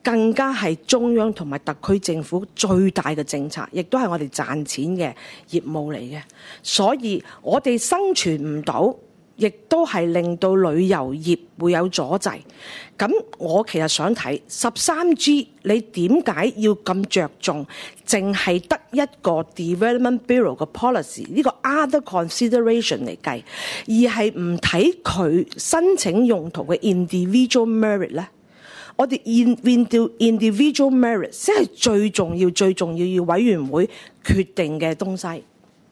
更加係中央同埋特區政府最大嘅政策，亦都係我哋賺錢嘅業務嚟嘅。所以我哋生存唔到，亦都係令到旅遊業會有阻滯。咁我其實想睇十三 G， 你點解要咁着重，淨係得一個 Development Bureau 嘅 policy 呢個 other consideration 嚟計，而係唔睇佢申請用途嘅 individual merit 呢？我哋 individual merit 先係最重要、最重要要委員會決定嘅東西。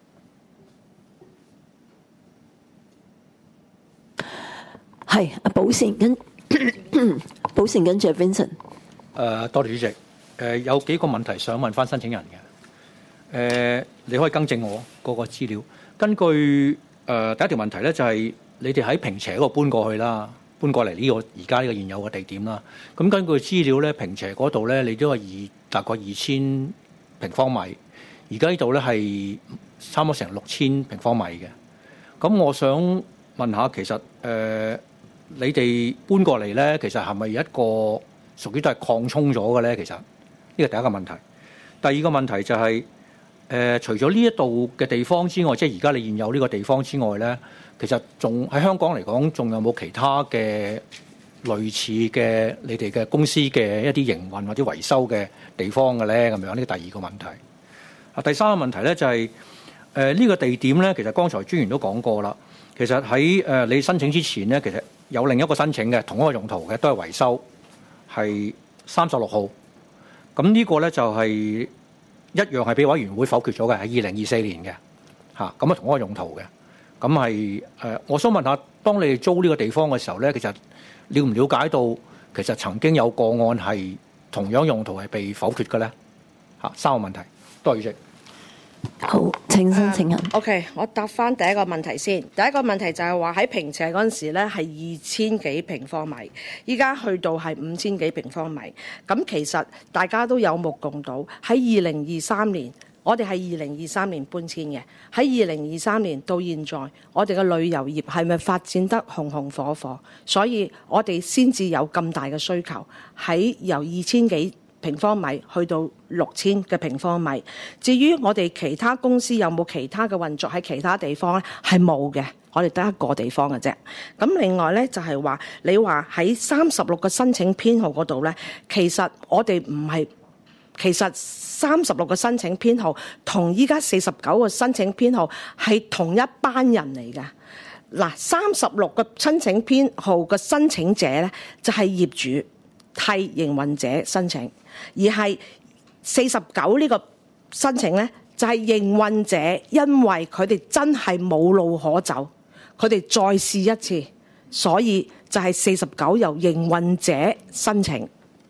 係阿寶善跟寶善跟住 Vincent。 誒、呃，多謝主席。誒、呃，有幾個問題想問翻申請人嘅。誒、呃，你可以更正我嗰個資料。根據誒、呃、第一條問題咧，就係、是、你哋喺坪輋嗰度搬過去啦，搬過嚟呢、這個而家呢個現有嘅地點啦。咁根據資料咧，坪輋嗰度咧，你都係二大概二千平方米，而家呢度咧係差唔多成六千平方米嘅。咁我想問下，其實誒、呃你哋搬過嚟咧，其實係咪一個屬於都係擴充咗嘅咧？其實呢個第一個問題。第二個問題就係、是、誒、呃，除咗呢一度嘅地方之外，即係而家你現有呢個地方之外咧，其實仲喺香港嚟講，仲有冇其他嘅類似嘅你哋嘅公司嘅一啲營運或者維修嘅地方嘅咧？咁樣呢個第二個問題。啊，第三個問題咧就係誒呢個地點咧，其實剛才專員都講過啦。其實喺誒、呃、你申請之前咧，其實有另一個申請嘅同一個用途嘅，都係維修，係三十六號。咁呢個咧就係、是、一樣係俾委員會否決咗嘅，係二零二四年嘅嚇。咁啊同一個用途嘅，咁係誒。我想問下，當你哋租呢個地方嘅時候咧，其實了唔了解到其實曾經有個案係同樣用途係被否決嘅咧？嚇，三個問題，多謝主席。 好，請申請人。 Uh, OK， 我答翻第一個問題先。第一個問題就係話喺坪輋嗰陣時咧係二千幾平方米，依家去到係五千幾平方米。咁其實大家都有目共睹，喺二零二三年，我哋係二零二三年搬遷嘅。喺二零二三年到現在，我哋嘅旅遊業係咪發展得紅紅火火？所以我哋先至有咁大嘅需求，喺由二千幾平方米去到六千嘅平方米。至於我哋其他公司有冇其他嘅運作喺其他地方咧，係冇嘅，我哋得一個地方嘅啫。咁另外咧就係話，你話喺三十六個申請編號嗰度咧，其實我哋唔係，其實三十六個申請編號同依家四十九個申請編號係同一班人嚟嘅。嗱，三十六個申請編號嘅申請者咧，就係業主替營運者申請。而係四十九呢個申請呢，就係、是、營運者，因為佢哋真係冇路可走，佢哋再試一次，所以就係四十九由營運者申請。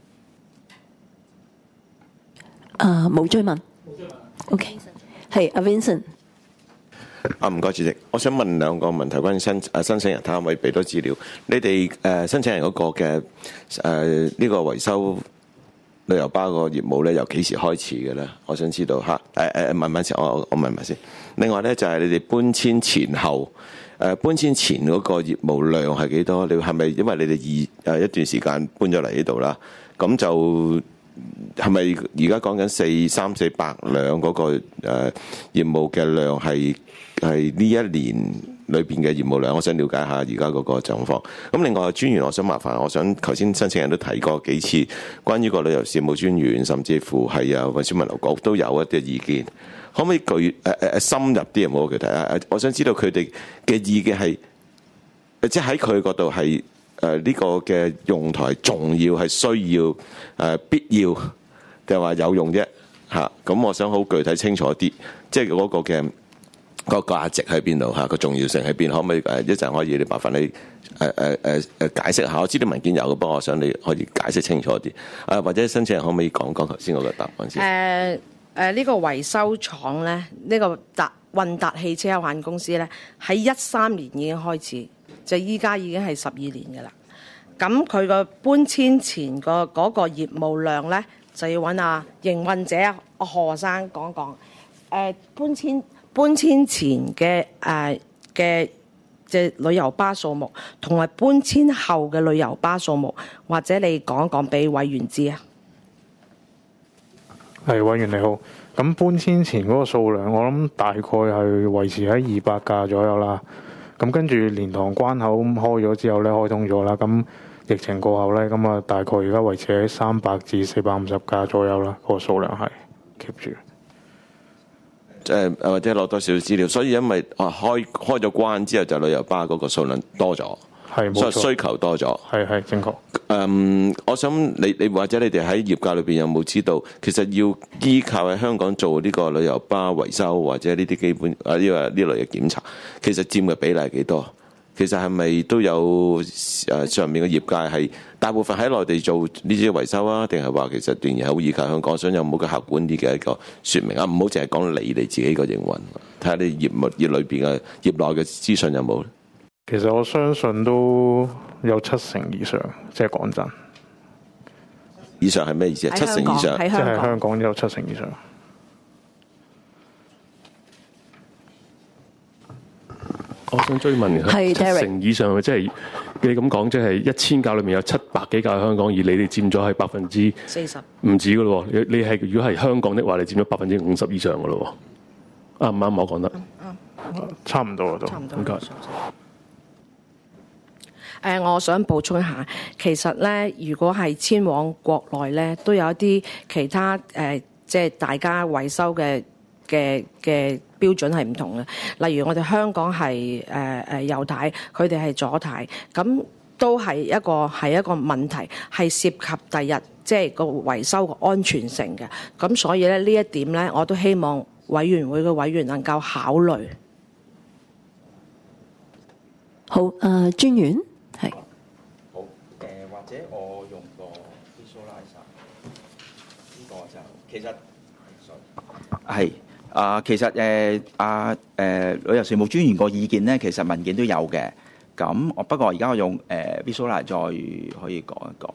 啊，冇追問。OK， 係阿 Vincent。 啊，唔該主席，我想問兩個問題，關於申誒申請人，睇下可唔可以俾多資料？你哋誒申請人嗰個嘅誒呢個維修旅遊巴個業務咧，由幾時開始嘅咧？我想知道嚇。誒誒問問先，我我問問先。另外咧就係、是、你哋搬遷前後，誒、呃、搬遷前嗰個業務量係幾多？你係咪因為你哋二誒一段時間搬咗嚟呢度啦？咁就係咪而家講緊四三四百輛嗰個誒、呃、業務嘅量係係呢一年裏邊嘅業務量？我想了解下而家嗰個狀況。咁另外專員，我想麻煩，我想頭先申請人都提過幾次關於個旅遊事務專員，甚至乎係啊運輸物流局都有一啲意見，可唔可以具誒誒誒深入啲啊？冇具體啊！我想知道佢哋嘅意見係即係喺佢嗰度係誒呢個嘅用途係重要，係需要誒、呃、必要定係話有用啫嚇？咁我想好具體清楚啲，即係嗰個嘅。個價值喺邊度嚇？個重要性喺邊？可唔可以誒一陣可以你麻煩你誒誒誒誒解釋下？我知道文件有嘅，不過我想你可以解釋清楚啲。誒或者申請人可唔可以講講頭先我嘅答案先？ 誒誒呢個維修廠咧，呢、呢個達運達汽車有限公司咧，喺一三年已經開始，就依家已經係十二年嘅啦。咁佢個搬遷前個嗰個業務量咧，就要揾阿營運者阿何生講講。誒、呃、搬遷。搬遷前嘅誒嘅嘅旅遊巴數目，同埋搬遷後嘅旅遊巴數目，或者你講一講俾委員知啊？ 係，委員你好。咁搬遷前嗰個數量，我諗大概係維持喺二百架左右啦。咁跟住蓮塘關口開咗之後咧，開通咗啦。咁疫情過後咧，咁啊大概而家維持喺三百至四百五十架左右啦。個數量係 keep 住。 誒或者攞多少資料，所以因為啊開開咗關之後，就旅遊巴嗰個數量多咗。 係， 所以需求多咗， 係係正確。 誒、um，我想你你或者你哋喺業界裏邊有冇知道，其實要依靠喺香港做呢個旅遊巴維修或者呢啲基本啊呢個呢類嘅檢查，其實佔嘅比例係幾多？其實係咪都有誒上面嘅業界係大部分喺內地做呢啲維修啊？定係話其實仍然係好依靠香港？我想有冇個客觀啲嘅一個説明啊？唔好淨係講你哋自己個營運，睇下你業務業裏邊嘅業內嘅資訊有冇？ 其實我相信都有七成以上，即係講真。 以上係咩意思啊？七成以上， 即係香港有七成以上。 我想追問係七成以上，即係你咁講，即係一千架裏面有七百幾架喺香港，而你哋佔咗係百分之四十， 唔止噶咯。你你係如果係香港的話，你佔咗百分之五十以上噶咯。啱唔啱？我講得啱， 差唔多都。 差唔多。 唔該。 誒、呃，我想補充一下，其實咧，如果係遷往國內咧，都有一啲其他誒、呃，即係大家維修嘅嘅嘅標準係唔同嘅。例如我哋香港係誒誒右軚，佢哋係左軚，咁都係一個係一個問題，係涉及第日即係個維修嘅安全性嘅。咁所以咧呢一點咧，我都希望委員會嘅委員能夠考慮。 好，誒、呃、專員。係好，誒、呃、或者我用個 visualizer 呢個就其實係啊，其實誒啊誒旅遊事務專員個意見咧，其實文件都有嘅。咁我不過而家我用誒、呃、visualizer 再可以講一講。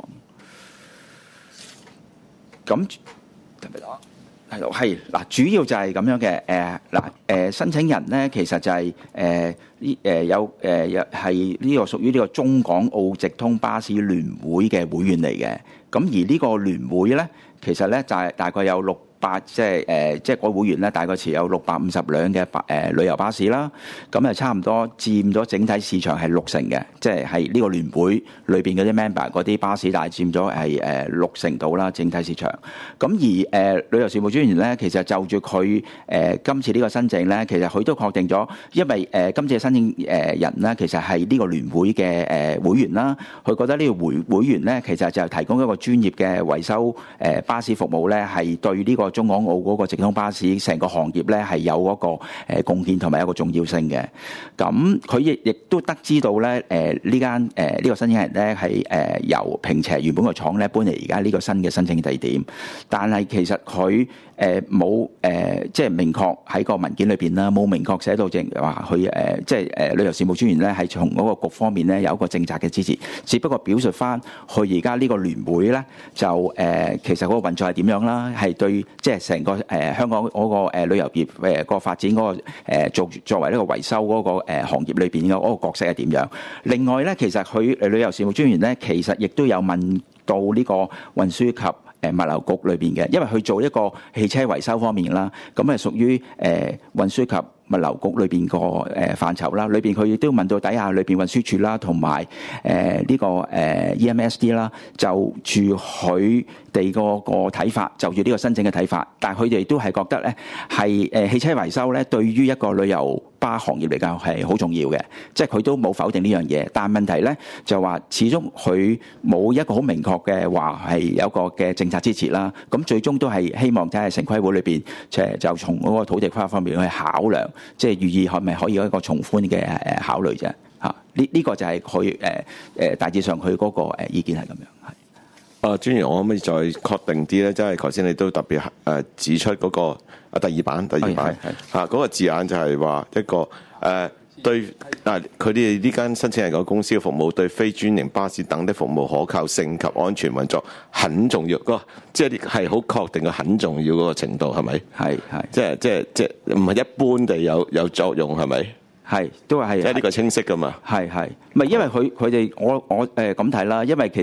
咁得唔得啊？係咯，係嗱，主要就係咁樣嘅。誒嗱誒申請人咧，其實就係誒呢誒有誒有係呢個屬於呢個中港澳直通巴士聯會嘅會員嚟嘅。咁而呢個聯會咧，其實咧就係大概有六百即係誒即係個會員咧，大概持有六百五十輛嘅巴誒旅遊巴士啦。咁啊差唔多佔咗整體市場係六成嘅，即係係呢個聯會裏邊嗰啲 member 嗰啲巴士大佔咗係誒六成度啦，整體市場。咁而誒、呃、旅遊事務專員咧，其實就住佢誒今次呢個申請咧，其實佢都確定咗，因為誒、呃、今次嘅申請誒人咧，其實係呢個聯會嘅誒、呃、會員啦。佢覺得呢個會會員咧，其實就係提供一個專業嘅維修誒、呃、巴士服務咧，係對呢個中港澳嗰個直通巴士成個行業咧係有嗰個誒貢獻同埋一個重要性嘅。咁佢亦亦都得知到咧誒呢間誒呢個申請人咧係誒由坪輋原本個廠咧搬嚟而家呢個新嘅申請地點，但係其實佢誒冇誒即係明確喺個文件裏邊啦，冇明確寫到正話佢誒即係誒旅遊事務專員咧係從嗰個局方面咧有一個政策嘅支持，只不過表述翻佢而家呢個聯會咧就誒、呃、其實嗰個運作係點樣啦，係對即係成個誒、呃、香港嗰個誒旅遊業誒個發展嗰、那個誒作、呃、作為呢個維修嗰個誒行業裏邊嘅嗰個角色係點樣？另外咧，其實佢誒旅遊事務專員咧，其實亦都有問到呢個運輸及誒物流局裏邊嘅，因為佢做一個汽車維修方面啦，咁係屬於誒運輸及物流局裏邊個誒範疇啦。裏邊佢亦都問到底下裏邊運輸署啦，同埋誒呢個誒 E M S D 啦，就住佢哋個個睇法，就住呢個申請嘅睇法。但係佢哋都係覺得咧，係誒汽車維修咧，對於一個旅遊巴行業嚟講係好重要嘅，即係佢都冇否定呢樣嘢。但係問題咧就話，始終佢冇一個好明確嘅話係有一個嘅政策支持啦。咁最終都係希望睇下城規會裏邊，即係就從嗰個土地規劃方面去考量，即係寓意係咪可以有一個從寬嘅誒考慮啫？嚇，呢呢個就係佢誒誒大致上佢嗰個誒意見係咁樣係。 啊，專員，我可唔可以再確定啲咧？即係頭先你都特別誒指出嗰個啊第二版第二版嚇嗰個字眼就係話一個誒對啊佢哋呢間申請人個公司嘅服務對非專營巴士等的服務可靠性及安全運作很重要。嗰個即係係好確定嘅很重要嗰個程度係咪？係係即係即係即係唔係一般地有有作用係咪？ 係都係即係呢個清晰㗎嘛？ 係係唔係因為佢佢哋我我誒咁睇啦，因為其實。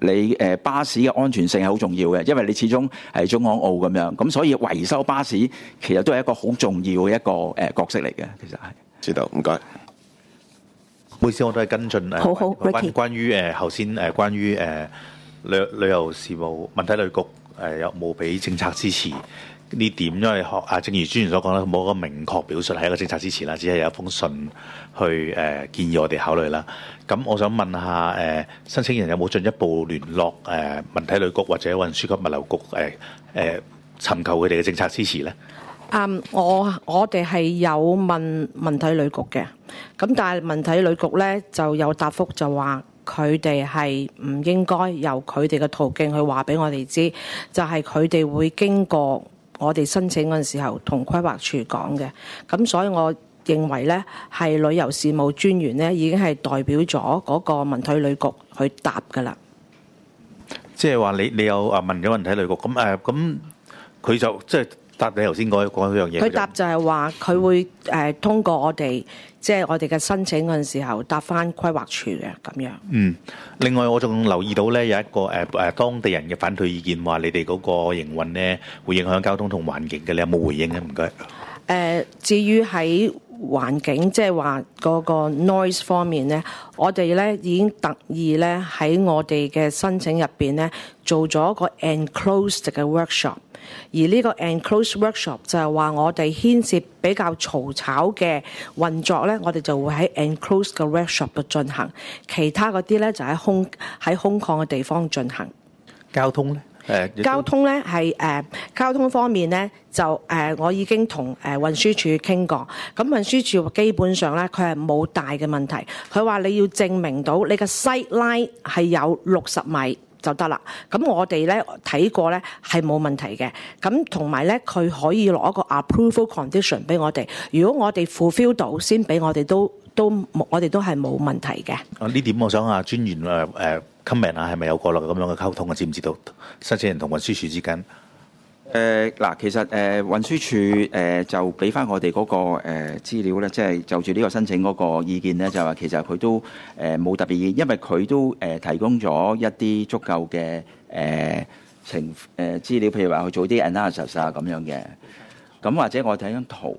你誒巴士嘅安全性係好重要嘅，因為你始終係中港澳咁樣，咁所以維修巴士其實都係一個好重要嘅一個誒角色嚟嘅，其實係。 知道，唔該。 唔好意思，我都係跟進誒， 好好關 Ricky 關於誒頭先誒關於誒旅旅遊事務文體旅局誒有冇俾政策支持呢點？因為學啊，正如專員所講啦，冇一個明確表述係一個政策支持啦，只係有一封信去誒、呃、建議我哋考慮啦。咁我想問下誒、呃、申請人有冇進一步聯絡誒、呃、文體旅局或者運輸及物流局誒誒、呃呃、尋求佢哋嘅政策支持咧？ 嗯，我我哋係有問文體旅局嘅，咁但係文體旅局咧就有答覆就話佢哋係唔應該由佢哋嘅途徑去話俾我哋知，就係佢哋會經過我哋申請嗰陣時候同規劃處講嘅，咁所以我認為咧係旅遊事務專員咧已經係代表咗嗰個文體旅局去答㗎啦。 即係話你你有啊問咗文體旅局，咁誒咁佢就即係。答你頭先講講嗰樣嘢， 佢答就係話佢會誒、呃、通過我哋即係我哋嘅申請嗰陣時候答翻規劃處嘅咁樣。 嗯，另外我仲留意到咧有一個誒誒、呃、當地人嘅反對意見，話你哋嗰個營運咧會影響交通同環境嘅，你有冇回應咧？唔該。誒、 呃，至於喺環境即係話嗰個 noise 方面咧，我哋咧已經特意咧喺我哋嘅申請入邊咧做咗一個 enclosed 嘅 workshop。而呢個 enclosed workshop 就係話我哋牽涉比較嘈吵嘅運作咧，我哋就會喺 enclosed 嘅 workshop 度進行，其他嗰啲咧就喺空喺空曠嘅地方進行。 交通咧？誒， 交通咧係誒交通方面咧就誒、呃、我已經同誒運輸署傾過，咁運輸署基本上咧佢係冇大嘅問題，佢話你要證明到你嘅 sight line 係有六十米就得啦，咁我哋咧睇過咧係冇問題嘅，咁同埋咧佢可以攞一個 approval condition 俾我哋，如果我哋 fulfill 到先俾我哋都都我哋都係冇問題嘅。 啊呢點我想啊專員誒誒 comment 啊，係咪有個咁樣嘅溝通啊？知唔知道申請人同運輸署之間？ 誒嗱，其實誒運輸署誒就俾翻我哋嗰個誒資料咧，即係就住呢個申請嗰個意見咧，就話其實佢都誒冇特別意見，因為佢都誒提供咗一啲足夠嘅誒情誒資料，譬如話去做啲 analysis 啊咁樣嘅。咁或者我睇張圖。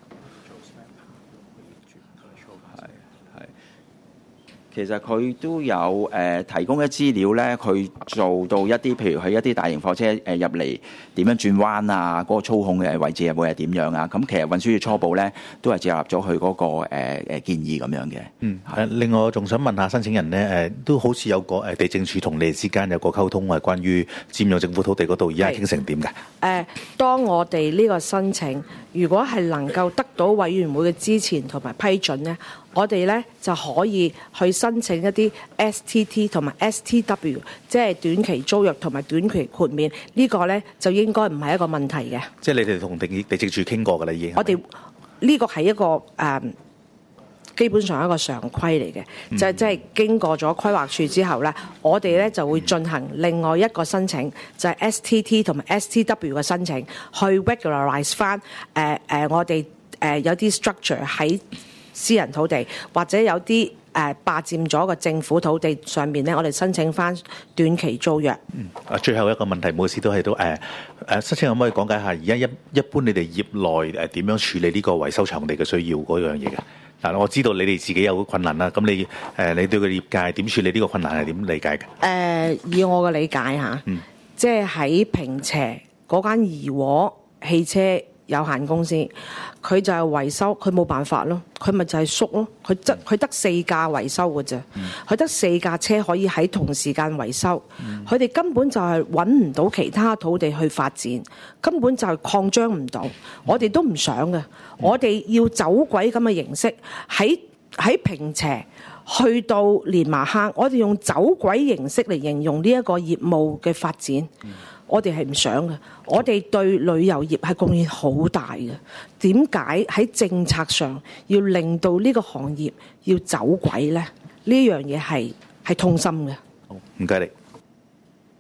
其實佢都有誒、呃、提供嘅資料咧，佢做到一啲，譬如喺一啲大型貨車誒入嚟點樣轉彎啊，嗰、那個操控嘅位置會係點樣啊？咁其實運輸署初步咧都係接納咗佢嗰個誒、呃、建議咁樣嘅。 嗯，係。另外我仲想問下申請人咧，誒、呃、都好似有個誒地政署同你哋之間有個溝通，係關於佔用政府土地嗰度，而家傾成點㗎？誒、 呃，當我哋呢個申請，如果係能夠得到委員會嘅支持同埋批准咧，我哋咧就可以去申請一啲 S T T 同埋 S T W， 即係短期租約同埋短期豁免，這個、呢個咧就應該唔係一個問題嘅。 即係你哋同地地政署傾過㗎啦，已經。 我哋呢個係一個誒、嗯，基本上一個常規嚟嘅，嗯、就係即係經過咗規劃處之後咧，我哋咧就會進行另外一個申請，就係、是、S T T 同埋 S T W 嘅申請，去 regularize 翻誒誒我哋誒、呃、有啲 structure 喺私人土地或者有啲誒霸佔咗個政府土地上面咧，我哋申請翻短期租約。 嗯，啊，最後一個問題，冇事都係都誒誒，申請可唔可以講解下而家一一般你哋業內誒點樣處理呢個維修場地嘅需要嗰樣嘢嘅？嗱，我知道你哋自己有困難啦，咁你誒你對個業界點處理呢個困難係點理解嘅？誒、 呃，以我嘅理解嚇，嗯、即係喺坪輋嗰間怡和汽車有限公司，佢就係維修，佢冇辦法咯，佢咪就係縮咯，佢得佢得四架維修嘅啫，佢得、嗯、四架車可以喺同時間維修，佢哋、嗯、根本就係揾唔到其他土地去發展，根本就係擴張唔到，我哋都唔想嘅，嗯、我哋要走鬼咁嘅形式喺喺坪輋去到蓮麻坑，我哋用走鬼形式嚟形容呢一個業務嘅發展。嗯我哋係唔想嘅，我哋對旅遊業係貢獻好大嘅。點解喺政策上要令到呢個行業要走鬼呢？呢樣嘢係係痛心嘅。 好，唔該你。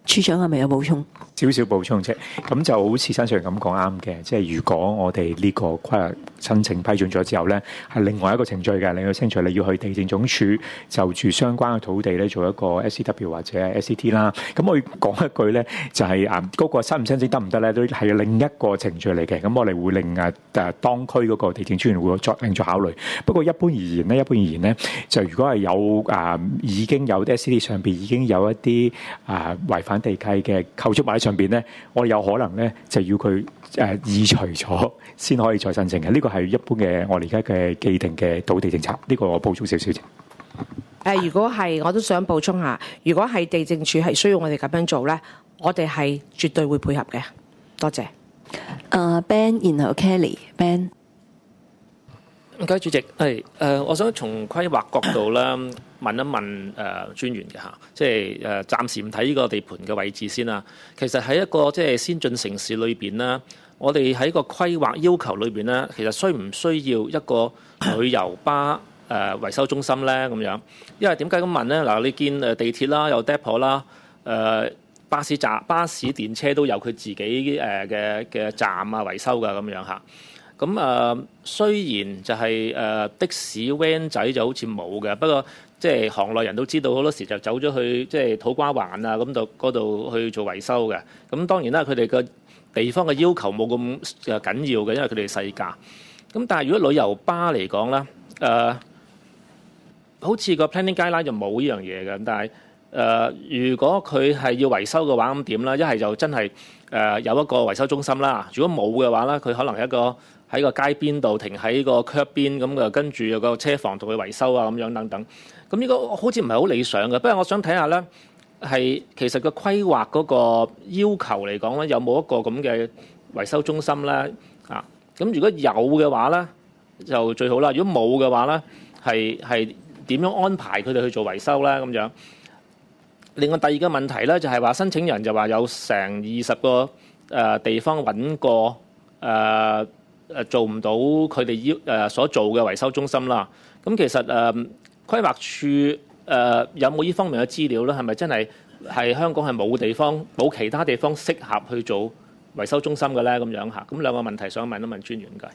處長係咪有補充？ 少少補充啫，咁就好似新上咁講啱嘅，即係如果我哋呢個規劃申請批准咗之後咧，係另外一個程序嘅，另外一個程序你要去地政總署就住相關嘅土地咧做一個 S C W 或者 S C T 啦。咁我講一句咧，就係啊嗰個申唔申請得唔得咧，都係另一個程序嚟嘅。咁我哋會令啊誒當區嗰個地政專員會作另作考慮。不過一般而言咧，一般而言咧，就如果係有啊已經有 S C T 上邊已經有一啲啊違反地契嘅構築物喺上邊咧，我哋有可能咧就要佢誒移除咗先可以再申請嘅。呢個係一般嘅我哋而家嘅既定嘅土地政策。呢個我補充少少啫。 誒，如果係我都想補充下，如果係地政署係需要我哋咁樣做咧，我哋係絕對會配合嘅。多謝。 誒、uh, Ben， 然後 Kelly，Ben。 唔該，主席。係誒、呃，我想從規劃角度啦，問一問誒、呃、專員嘅嚇，即係誒、呃、暫時唔睇呢個地盤嘅位置先啦。其實喺一個即係先進城市裏邊啦，我哋喺個規劃要求裏邊咧，其實需唔需要一個旅遊巴誒、呃、維修中心咧？咁樣，因為點解咁問咧？嗱，你見誒地鐵啦，有 depot 啦，誒、呃、巴士站、巴士電車都有佢自己誒嘅嘅站啊維修㗎咁樣嚇。咁誒、呃、雖然就係、是、誒、呃、的士 van 仔就好似冇嘅，不過即係行內人都知道好多時就走咗去即係土瓜灣啊咁度嗰度去做維修嘅。咁當然啦，佢哋個地方嘅要求冇咁誒緊要嘅，因為佢哋細價。咁但係如果旅遊巴嚟講咧，誒、呃、好似個 planning guideline 就冇呢樣嘢嘅。但係誒、呃、如果佢係要維修嘅話，咁點啦？一係就真係誒、呃、有一個維修中心啦。如果冇嘅話咧，佢可能係一個喺個街邊度停喺個 curb 邊咁嘅，跟住有個車房同佢維修啊咁樣等等。咁呢個好似唔係好理想嘅。不過我想睇下咧，係其實個規劃嗰個要求嚟講咧，有冇一個咁嘅維修中心咧？啊，咁如果有嘅話咧，就最好啦。如果冇嘅話咧，係係點樣安排佢哋去做維修咧？咁樣。另外第二個問題咧，就係話申請人就話有成二十個誒地方揾過誒。誒做唔到佢哋要誒所做嘅維修中心啦。咁其實誒、呃、規劃處誒、呃、有冇呢方面嘅資料咧？係咪真係係香港係冇地方冇其他地方適合去做維修中心嘅咧？咁樣嚇。咁兩個問題想問一問專員嘅。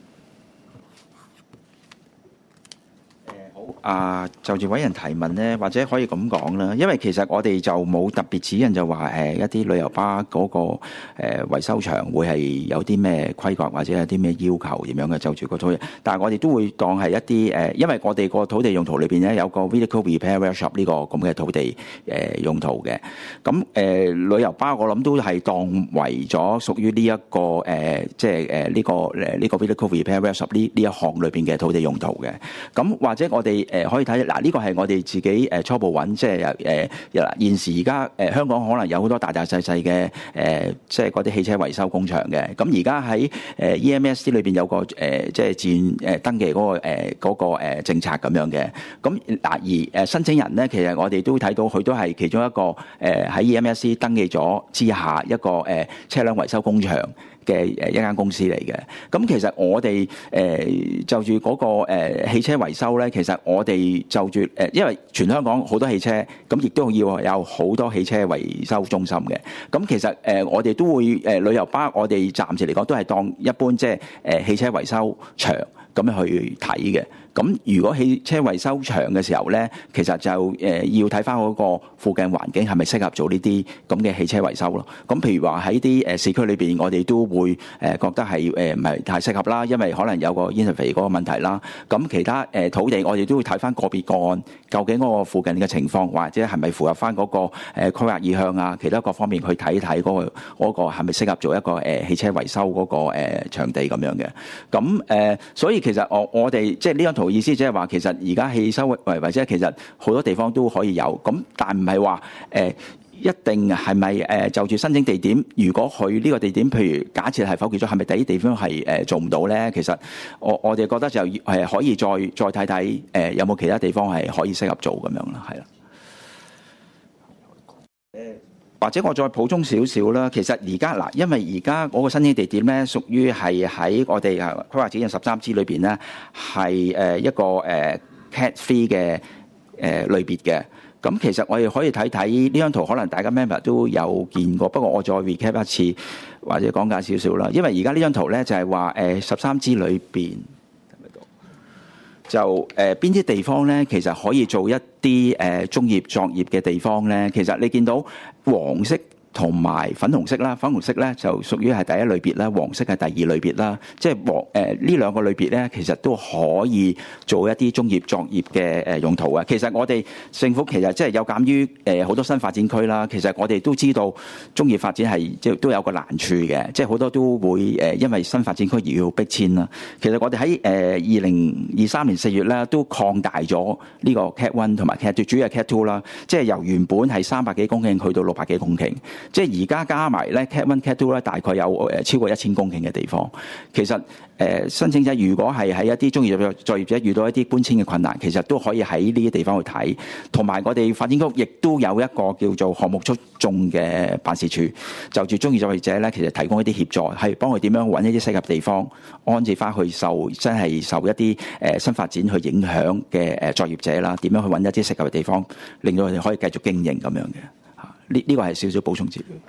啊，就住委員提問咧，或者可以咁講啦，因為其實我哋就冇特別指引，就話誒一啲旅遊巴嗰、那個誒、呃、維修場會係有啲咩規劃或者有啲咩要求點樣嘅就住個土地，但係我哋都會當係一啲誒、呃，因為我哋個土地用途裏邊咧有個 vehicle repair workshop 呢個咁嘅土地誒、呃、用途嘅，咁誒、呃、旅遊巴我諗都係當為咗屬於呢一個誒、呃，即係誒呢個誒呢、這個 vehicle repair workshop 呢呢一項裏邊嘅土地用途嘅，咁或者我哋誒、呃、可以睇嗱，呢個係我哋自己誒初步揾，即係誒嗱現時而家誒香港可能有好多大大細細嘅誒，即係嗰啲汽車維修工場嘅。咁而家喺誒 E M S 裏邊有個誒、呃，即係自願誒登記嗰、嗰個誒嗰、呃嗰個呃、政策咁樣嘅。咁嗱而誒申請人咧，其實我哋都睇到佢都係其中一個誒喺 E M S 登記咗之下一個誒、呃、車輛維修工場嘅誒一間公司嚟嘅，咁其實我哋誒、呃、就住嗰、那個誒、呃、汽車維修咧，其實我哋就住誒、呃，因為全香港好多汽車，咁亦都要有好多汽車維修中心嘅。咁其實誒、呃、我哋都會誒、呃、旅遊巴，我哋暫時嚟講都係當一般即係誒汽車維修場咁樣去睇嘅。咁如果汽車維修場嘅時候咧，其實就誒、呃、要睇翻嗰個附近環境係咪適合做呢啲咁嘅汽車維修咯。咁譬如話喺啲誒市區裏邊，我哋都會誒覺得係誒唔係太適合啦，因為可能有個 interface 嗰個問題啦。咁其他誒土地，我哋都會睇翻個別個案，究竟嗰個附近嘅情況，或者係咪符合翻嗰個誒規劃意向啊，其他各方面去睇睇嗰個嗰個係咪適合做一個誒汽車維修嗰個誒場地咁樣嘅。咁誒，所以其實我我哋即係呢張圖。意思即係話，其實而家汽修維或者其實好多地方都可以有，咁但唔係話誒一定係咪誒就住申請地點？如果佢呢個地點，譬如假設係否決咗，係咪第啲地方係誒做唔到咧？其實我我哋覺得就係可以再再睇睇誒有冇其他地方係可以適合做咁樣啦，係啦。誒或者我再補充少少啦，其實而家嗱，因為而家嗰個申請地點咧，屬於係喺我哋規劃指引十三支裏邊咧，係誒一個誒 Cat three 嘅誒類別嘅。 咁其實我哋可以睇睇呢張圖，可能大家 member 都有見過，不過我再 recap 一次或者講解少少啦。因為而家呢張圖咧就係話誒十三支裏邊就誒邊啲地方咧，其實可以做一啲誒中業作業嘅地方咧。其實你見到黃色同埋粉紅色啦，粉紅色咧就屬於係第一類別啦，黃色係第二類別啦。即係黃誒呢兩個類別咧，其實都可以做一啲中業作業嘅誒用途啊。其實我哋政府其實即係有鑑於誒好多新發展區啦，其實我哋都知道中業發展係即係都有個難處嘅，即係好多都會誒因為新發展區而要逼遷啦。其實我哋喺誒二零二三年四月咧都擴大咗呢個 Cat One 同埋 Cat Two， 主要係 Cat Two 啦，即係由原本係三百幾公頃去到六百幾公頃。即係而家加埋咧 Cat One、Cat Two 咧，大概有誒超過一千公頃嘅地方。其實誒、呃、申請者如果係喺一啲中業作業者遇到一啲搬遷嘅困難，其實都可以喺呢啲地方去睇。同埋我哋發展局亦都有一個叫做項目促進嘅辦事處，就住中業作業者咧，其實提供一啲協助，係幫佢點樣揾一啲適合地方安置翻去受真係受一啲誒、呃、新發展去影響嘅誒作業者啦，點樣去揾一啲適合嘅地方，令到佢哋可以繼續經營咁樣嘅。呢呢個係少少補充資料。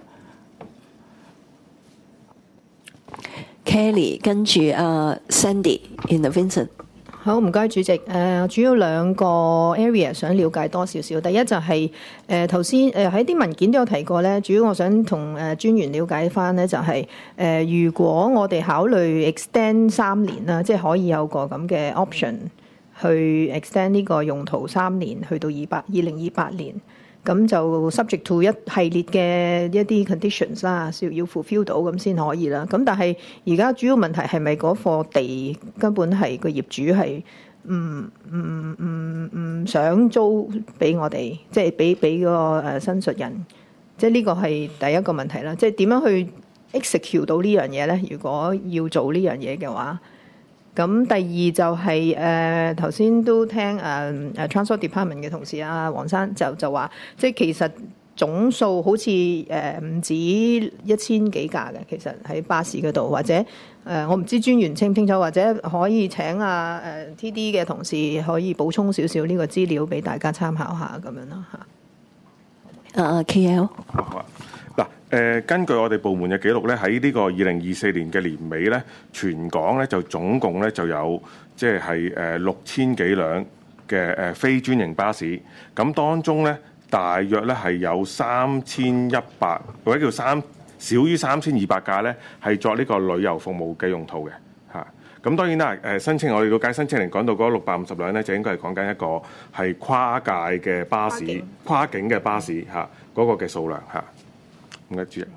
Kelly 跟住啊、uh, Sandy，in the Vincent。 好，唔該主席。誒、呃，主要兩個 area 想了解多少少。第一就係誒頭先誒喺啲文件都有提過咧。主要我想同誒專員了解翻咧，就係、是、誒、呃、如果我哋考慮 extend 三年啦，即係可以有個咁嘅 option 去 extend 呢個用途三年，去到二八二零二八年。咁就 subject to 一系列嘅一啲 conditions 啦，要要 fulfill 到咁先可以啦。咁但係而家主要問題係咪嗰塊地根本係個業主係唔唔唔唔想租俾我哋，即係俾俾個誒申述人，即係呢個係第一個問題啦。即係點樣去 execute 到呢樣嘢咧？如果要做呢樣嘢嘅話。咁第二就係誒頭先都聽誒誒、呃、Transport Department 嘅同事啊，黃生就就話，即係其實總數好似誒唔止一千幾架嘅，其實喺巴士嗰度，或者誒、呃、我唔知專員清唔清楚，或者可以請啊誒、呃、T D 嘅同事可以補充少少呢個資料俾大家參考下咁樣咯嚇。 誒 K L。 嗱，誒根據我哋部門嘅記錄咧，喺呢個二零二四年嘅年尾咧，全港咧就總共咧就有即係誒六千幾輛嘅誒非專營巴士，咁當中咧大約咧係有三千一百或者叫三少於三千二百架咧係作呢個旅遊服務嘅用途嘅嚇。咁當然啦，誒申請我哋了解申請人講到嗰六百五十輛咧，就應該係講緊一個係跨界嘅巴士、跨境嘅巴士嚇嗰個嘅數量嚇。唔該，主席。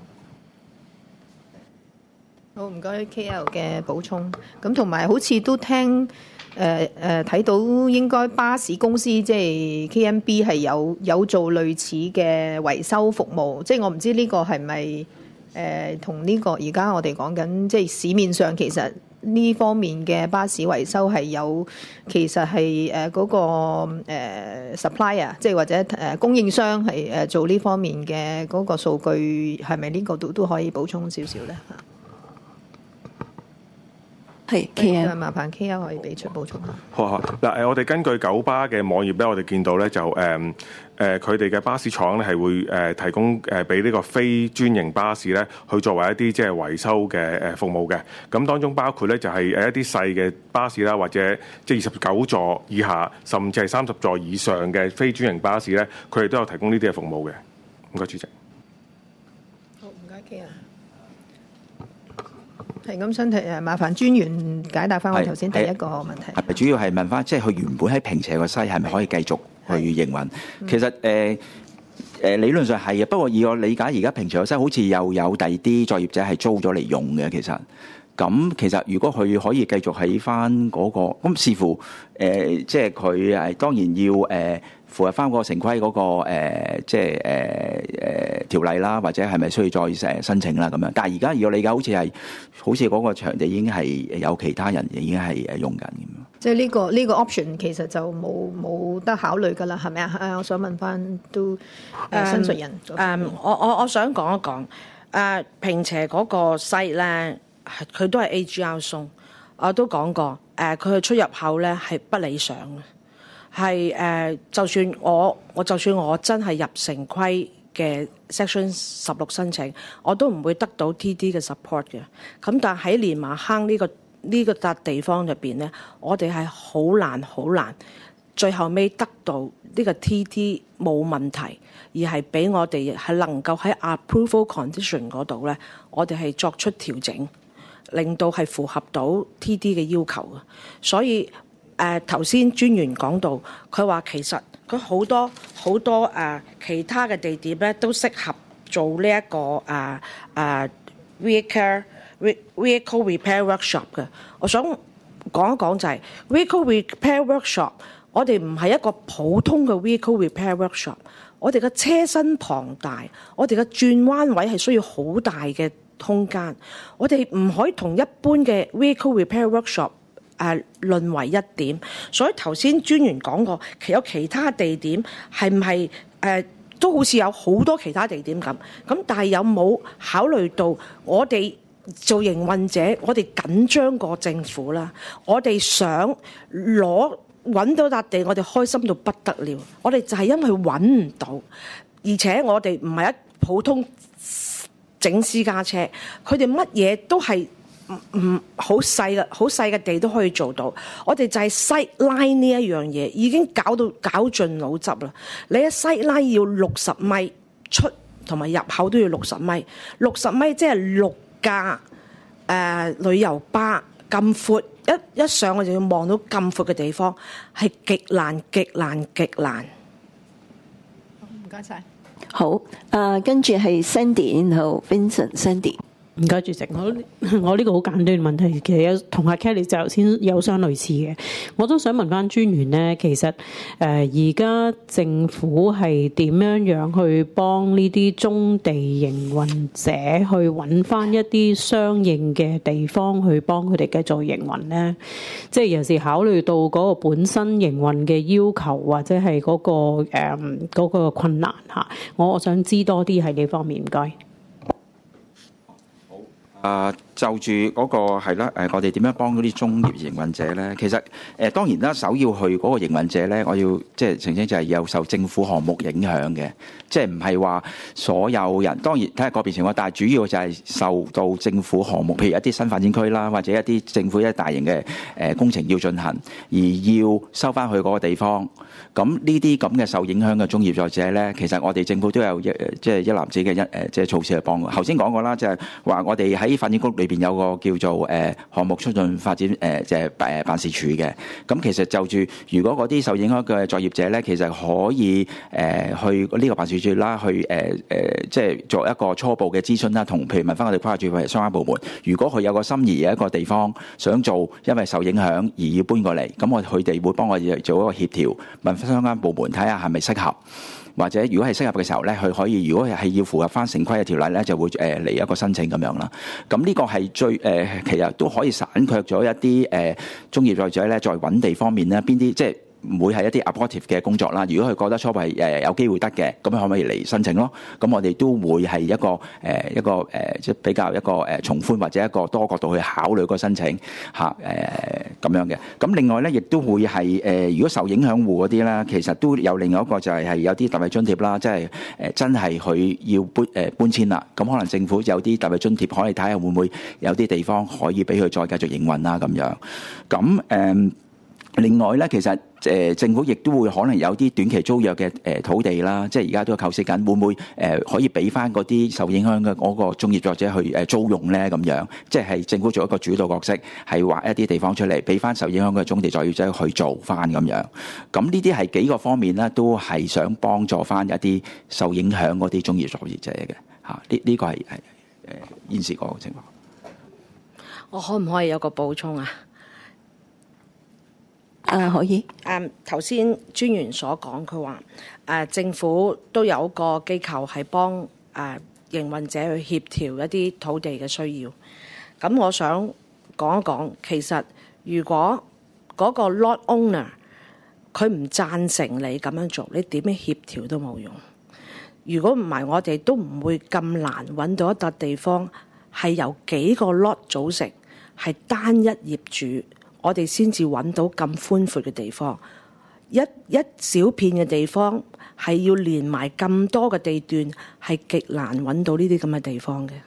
好，唔該 K L 嘅補充。咁同埋好似都聽誒誒睇到應該巴士公司即係 K M B 係有有做類似嘅維修服務，即係我唔知呢個係咪誒同呢個而家我哋講緊即係市面上其實呢方面嘅巴士維修係有，其實係誒嗰個誒 supplier，即係或者誒供應商係誒做呢方面嘅嗰個數據，係咪呢個都都可以補充少少咧？ 係 K L， 麻煩 K L 可以俾出補充下。 好啊，嗱誒，我哋根據九巴嘅網頁咧，我哋見到咧就誒誒佢哋嘅巴士廠咧係會誒提供誒俾呢個非專營巴士咧去作為一啲即係維修嘅誒服務嘅。咁當中包括咧就係誒一啲細嘅巴士啦，或者即係二十九座以下，甚至係三十座以上嘅非專營巴士咧，佢哋都有提供呢啲嘅服務嘅。唔該，主席。 好，唔該 K L。係咁，想提誒麻煩專員解答翻我頭先第一個問題。 係主要係問翻，即係佢原本喺坪輋個西係咪可以繼續去營運？其實誒誒、呃呃、理論上係嘅，不過以我理解，而家坪輋個西好似又有第二啲作業者係租咗嚟用嘅。其實咁其實如果佢可以繼續喺翻嗰個，咁視乎誒、呃、即係佢係當然要誒。呃符合翻嗰個城規嗰、那個、呃、即係誒誒條例啦，或者係咪需要再誒申請啦咁樣？但係而家如果理解好似係，好似嗰個場地已經係有其他人已經係誒用緊咁樣。 即係呢個呢、這個 option 其實就冇冇得考慮㗎啦，係咪啊？誒，我想問翻都誒申述人。誒、 um, um,，我我我想講一講誒坪輋嗰個 site 咧，佢都係 A G R zone，我都講過誒，佢、呃、嘅出入口咧係不理想嘅。 係誒、呃，就算我我就算我真係入城規嘅 Section 十六申請，我都唔會得到 T D 嘅 support 嘅。咁但喺蓮麻坑呢、這個呢、這個笪地方入邊咧，我哋係好難好難，最後尾得到呢個 T D 冇問題，而係俾我哋係能夠喺 approval condition 嗰度咧，我哋係作出調整，令到係符合到 T D 嘅要求嘅。所以誒頭先專員講到，佢話其實佢好多好多誒、呃、其他嘅地點咧都適合做呢、這、一個誒誒、呃呃、vehicle vehicle repair workshop 嘅。我想講一講就係、是、vehicle repair workshop， 我哋唔係一個普通嘅 vehicle repair workshop， 我哋嘅車身龐大，我哋嘅轉彎位係需要好大嘅空間，我哋唔可以同一般嘅 vehicle repair workshop 誒論為一點。所以頭先專員講過，其有其他地點係唔係誒都好似有好多其他地點咁咁，但係有冇考慮到我哋做營運者，我哋緊張過政府啦，我哋想攞揾到笪地，我哋開心到不得了。我哋就係因為揾唔到，而且我哋唔係一普通整私家車，佢哋乜嘢都係唔唔好細嘅，好細嘅地都可以做到。我哋就係 site line 呢一樣嘢，已經搞到搞盡腦汁啦。你一 site line 要六十米出，同埋入口都要六十米，六十米即係六架誒、呃、旅遊巴咁闊，一一上我就要望到咁闊嘅地方，係極難極難極難。 唔該晒。 好，誒跟住係 Sandy， 然後 Vincent Sandy。 唔該，主席，我我呢個好簡單嘅問題，其實同阿 Kelly 就頭先有相類似嘅，我都想問翻專員咧，其實誒而家政府係點樣樣去幫呢啲棕地營運者去揾翻一啲相應嘅地方去幫佢哋繼續營運咧？即係有時考慮到嗰個本身營運嘅要求，或者係嗰、嗰個誒嗰、嗯嗰個困難嚇，我我想知多啲喺呢方面，唔該。 啊，就住嗰個係啦，誒，我哋點樣幫嗰啲中業營運者咧？其實誒，當然啦，首要去嗰個營運者咧，我要即係澄清就係有受政府項目影響嘅，即係唔係話所有人。當然睇下個別情況，但係主要就係受到政府項目，譬如一啲新發展區啦，或者一啲政府一啲大型嘅誒工程要進行，而要收翻去嗰個地方。咁呢啲咁嘅受影響嘅中業作者咧，其實我哋政府都有一即係一籃子嘅一誒即係措施去幫。頭先講過啦，就係話我哋喺發展局裏邊有個叫做誒項目促進發展誒即係誒辦事處嘅。咁其實就住如果嗰啲受影響嘅作業者咧，其實可以誒去呢個辦事處啦，去誒誒即係做一個初步嘅諮詢啦，同譬如問翻我哋規劃署或者相關部門，如果佢有個心儀嘅一個地方想做，因為受影響而要搬過嚟，咁我佢哋會幫我哋做一個協調，問相關部門睇下係咪適合，或者如果係適合嘅時候咧，佢可以如果係要符合翻城規嘅條例咧，就會誒嚟一個申請咁樣啦。咁呢個係最誒、呃，其實都可以省卻咗一啲誒中業作者咧，在揾地方面咧，邊啲即係唔會係一啲 abortive 嘅工作啦。如果佢覺得初步係誒有機會得嘅，咁可唔可以嚟申請咯？咁我哋都會係一個誒、呃、一個誒、呃、即係比較一個誒從寬或者一個多角度去考慮個申請嚇誒咁樣嘅。咁另外咧，亦都會係誒、呃、如果受影響戶嗰啲咧，其實都有另外一個就係係有啲特別津貼啦，即係誒真係佢要搬誒、呃、搬遷啦。咁可能政府有啲特別津貼，可以睇下會唔會有啲地方可以俾佢再繼續營運啦咁樣。咁誒。呃另外咧，其實誒、呃、政府亦都會可能有啲短期租約嘅誒、呃、土地啦，即係而家都構思緊，會唔會誒、呃、可以俾翻嗰啲受影響嘅嗰個中業作者去誒租用咧？咁樣即係政府做一個主導角色，係劃一啲地方出嚟，俾翻受影響嘅棕地作業者去做翻咁樣。咁呢啲係幾個方面咧，都係想幫助翻一啲受影響嗰啲中業作業者嘅嚇。呢、這、呢個係係誒現時個情況。 我可唔可以有個補充啊？ 啊，可以。 誒頭先專員所講，佢話誒政府都有個機構係幫誒、呃、營運者去協調一啲土地嘅需要。咁我想講一講，其實如果嗰個 lot owner 佢唔贊成你咁樣做，你點樣協調都冇用。如果唔係，我哋都唔會咁難揾到一笪地方係由幾個 lot 組成，係單一業主。我哋先至揾到咁寬闊嘅地方， 一一小片嘅地方係要連埋咁多嘅地段，係極難揾到呢啲咁嘅地方嘅。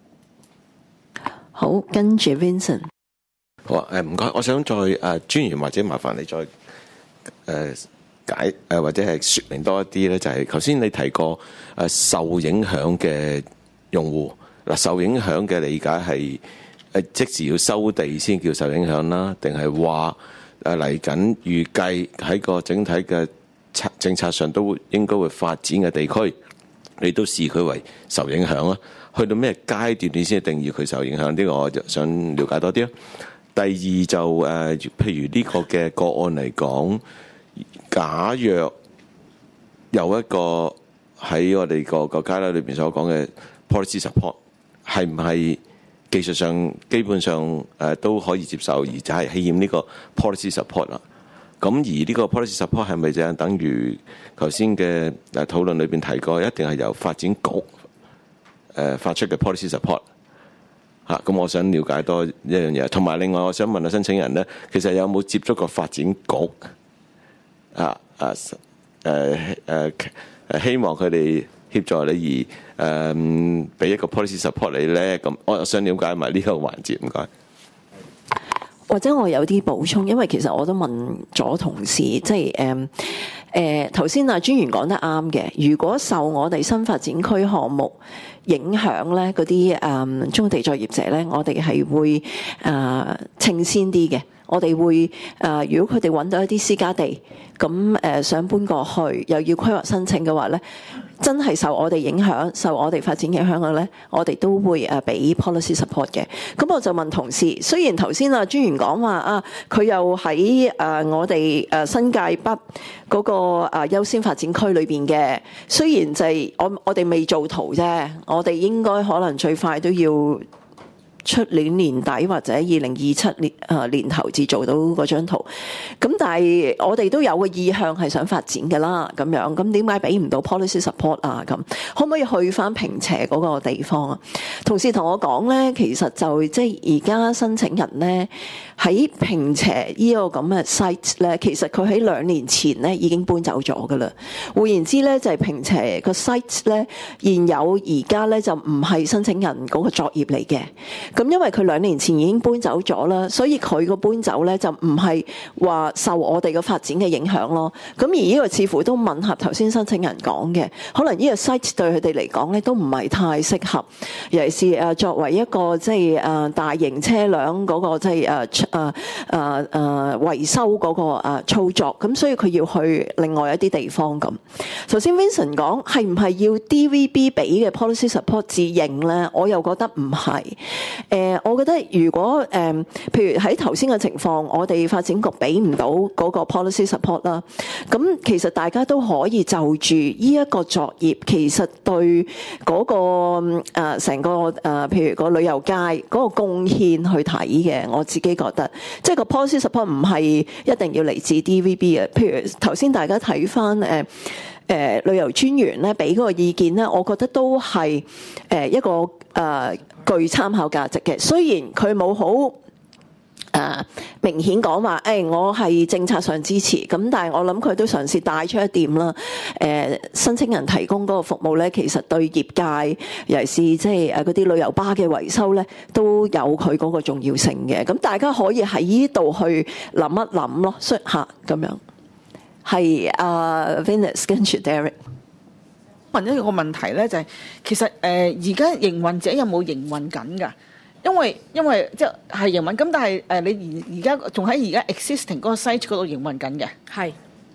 好，跟住 Vincent。 好啊，誒唔該，我想再誒、呃、專員或者麻煩你再誒、呃、解誒、呃、或者係説明多一啲咧，就係頭先你提過誒、呃、受影響嘅用戶嗱，受影響嘅理解係誒即時要收地先叫受影響啦，定係話誒嚟緊預計喺個整體嘅策政策上都應該會發展嘅地區，你都視佢為受影響啦？去到咩階段你先定義佢受影響？呢、這個我就想了解多啲啦。第二就誒、呃，譬如呢個嘅個案嚟講，假若有一個喺我哋個個 guideline裏邊所講嘅 policy support， 係唔係技術上基本上誒、呃、都可以接受，而就係欠呢個 policy support 啦。咁而呢個 policy support 係咪就係等於頭先嘅誒討論裏邊提過，一定係由發展局誒、呃、發出嘅 policy support？嚇，咁我想了解多一樣嘢，同埋另外我想問下申請人咧，其實有冇接觸過發展局啊啊誒誒誒，希望佢哋協助你而誒俾、呃、一個 policy support 你咧？咁我想了解埋呢個環節，唔該。 或者我有啲補充，因為其實我都問咗同事，即係誒誒頭先啊專員講得啱嘅。如果受我哋新發展區項目影響咧，嗰啲誒棕地作業者咧，我哋係會誒、呃、稱先啲嘅。我哋會誒、呃，如果佢哋揾到一啲私家地，咁誒、呃、想搬過去，又要規劃申請嘅話咧，真係受我哋影響、受我哋發展影響嘅咧，我哋都會誒俾 policy support 嘅。咁我就問同事，雖然頭先啊專員講話啊，佢又喺誒、呃、我哋誒新界北嗰個誒優先發展區裏邊嘅，雖然就係我我哋未做圖啫，我哋應該可能最快都要出年年底或者二零二七年誒年頭至做到嗰張圖，咁但係我哋都有個意向係想發展嘅啦，咁樣咁點解俾唔到 policy support 啊？咁可唔可以去翻坪輋嗰個地方啊？同事同我講咧，其實就即係而家申請人咧喺坪輋呢個咁嘅 site 咧，其實佢喺兩年前咧已經搬走咗噶啦。換言之咧，就係坪輋個 site 咧現有而家咧就唔係申請人嗰個作業嚟嘅。咁因為佢兩年前已經搬走咗啦，所以佢個搬走咧就唔係話受我哋嘅發展嘅影響咯。咁而呢個似乎都吻合頭先申請人講嘅，可能呢個 site 對佢哋嚟講咧都唔係太適合，尤其是誒作為一個即係誒大型車輛嗰個即係誒誒誒誒維修嗰個誒操作，咁所以佢要去另外一啲地方咁。頭先 Vincent 講係唔係要 D V B 俾嘅 policy support 自認咧？我又覺得唔係。誒、呃，我覺得如果誒、呃，譬如喺頭先嘅情況，我哋發展局俾唔到嗰個 policy support 啦，咁其實大家都可以就住呢一個作業，其實對嗰、那個誒成、呃、個誒、呃，譬如個旅遊界嗰個貢獻去睇嘅，我自己覺得，即係個 policy support 唔係一定要嚟自 D V B 嘅。譬如頭先大家睇翻誒誒旅遊專員咧俾嗰個意見咧，我覺得都係誒一個誒。呃具參考價值嘅，雖然佢冇好誒明顯講話，誒、哎、我係政策上支持，咁但係我諗佢都嘗試帶出一點啦。誒、呃、申請人提供嗰個服務咧，其實對業界尤其是即係誒嗰啲旅遊巴嘅維修咧，都有佢嗰個重要性嘅。咁大家可以喺呢度去諗一諗咯，嚇咁樣。係啊、uh, Venus 跟住 Derek。 問一個問題咧，就係、是、其實誒而家營運者有冇營運緊㗎？因為因為即係係營運，咁但係誒你而而家仲喺而家 existing 嗰個 site 嗰度營運緊嘅， 係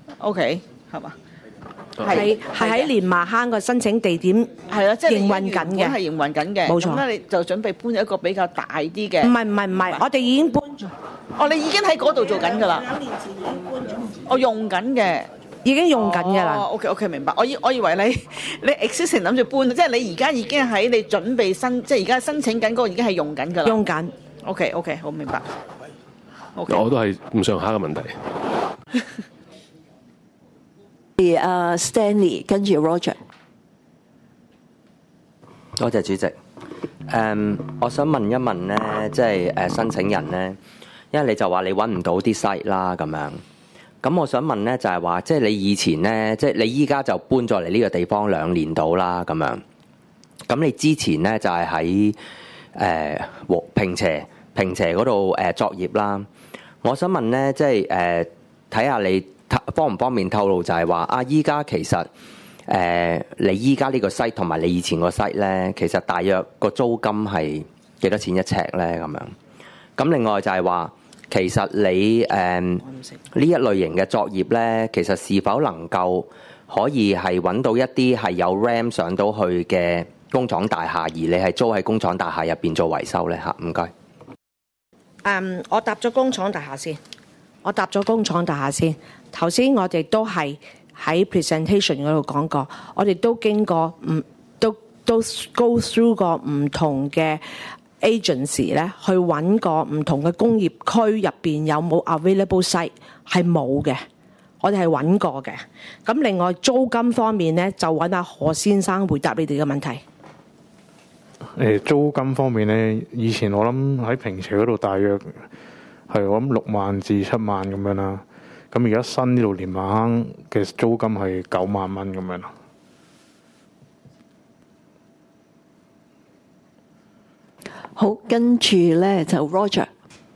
OK 係嘛？ 係係喺連麻坑個申請地點係啦，即係營運緊嘅， 係營運緊嘅， 冇錯。 咁咧你就準備搬一個比較大啲嘅， 唔係唔係唔係，我哋已經搬咗。 哦，你已經喺嗰度做緊㗎啦。 兩年前已經搬咗。 我用緊嘅。 已經用緊㗎啦。 哦 OK OK 明白。我以我以為你你 existing 諗住搬，即係你而家已經喺你準備申，即係而家申請緊嗰個已經係用緊㗎啦。 用緊。 OK OK 好明白。 Okay. 我都係咁上下嘅問題。 誒、uh, Stanley 跟住 Roger。 多謝主席。誒、um, 我想問一問咧，即係誒申請人咧，因為你就話你揾唔到啲 site 啦咁樣。 咁我想問咧，就係話，即係你以前咧，即係你依家就搬咗嚟呢個地方兩年到啦，咁樣。咁你之前咧就係喺誒坪輋坪輋嗰度誒作業啦。我想問咧，即係誒睇下你方唔方便透露，就係話啊，依家其實誒、呃、你依家呢個 site 同埋你以前個 site 咧，其實大約個租金係幾多錢一尺咧？咁樣。咁另外就係話，其實你誒呢、呃、一類型嘅作業咧，其實是否能夠可以係揾到一啲係有 RAM 上到去嘅工廠大廈，而你係租喺工廠大廈入邊做維修咧？嚇，唔該。 誒，我搭咗工廠大廈先，我搭咗工廠大廈先。頭先我哋都係喺 presentation 嗰度講過，我哋都經過唔都都 go through 過唔同嘅 agency 咧，去揾過唔同嘅工業區入邊有冇 available site， 係冇嘅。我哋係揾過嘅。咁另外租金方面咧，就揾阿何先生回答你哋嘅問題。 誒租金方面咧，以前我諗喺坪輋嗰度大約係我諗六萬至七萬咁樣啦。咁而家新呢度蓮麻坑嘅租金係九萬蚊咁樣啦。 好，跟住咧就 Roger。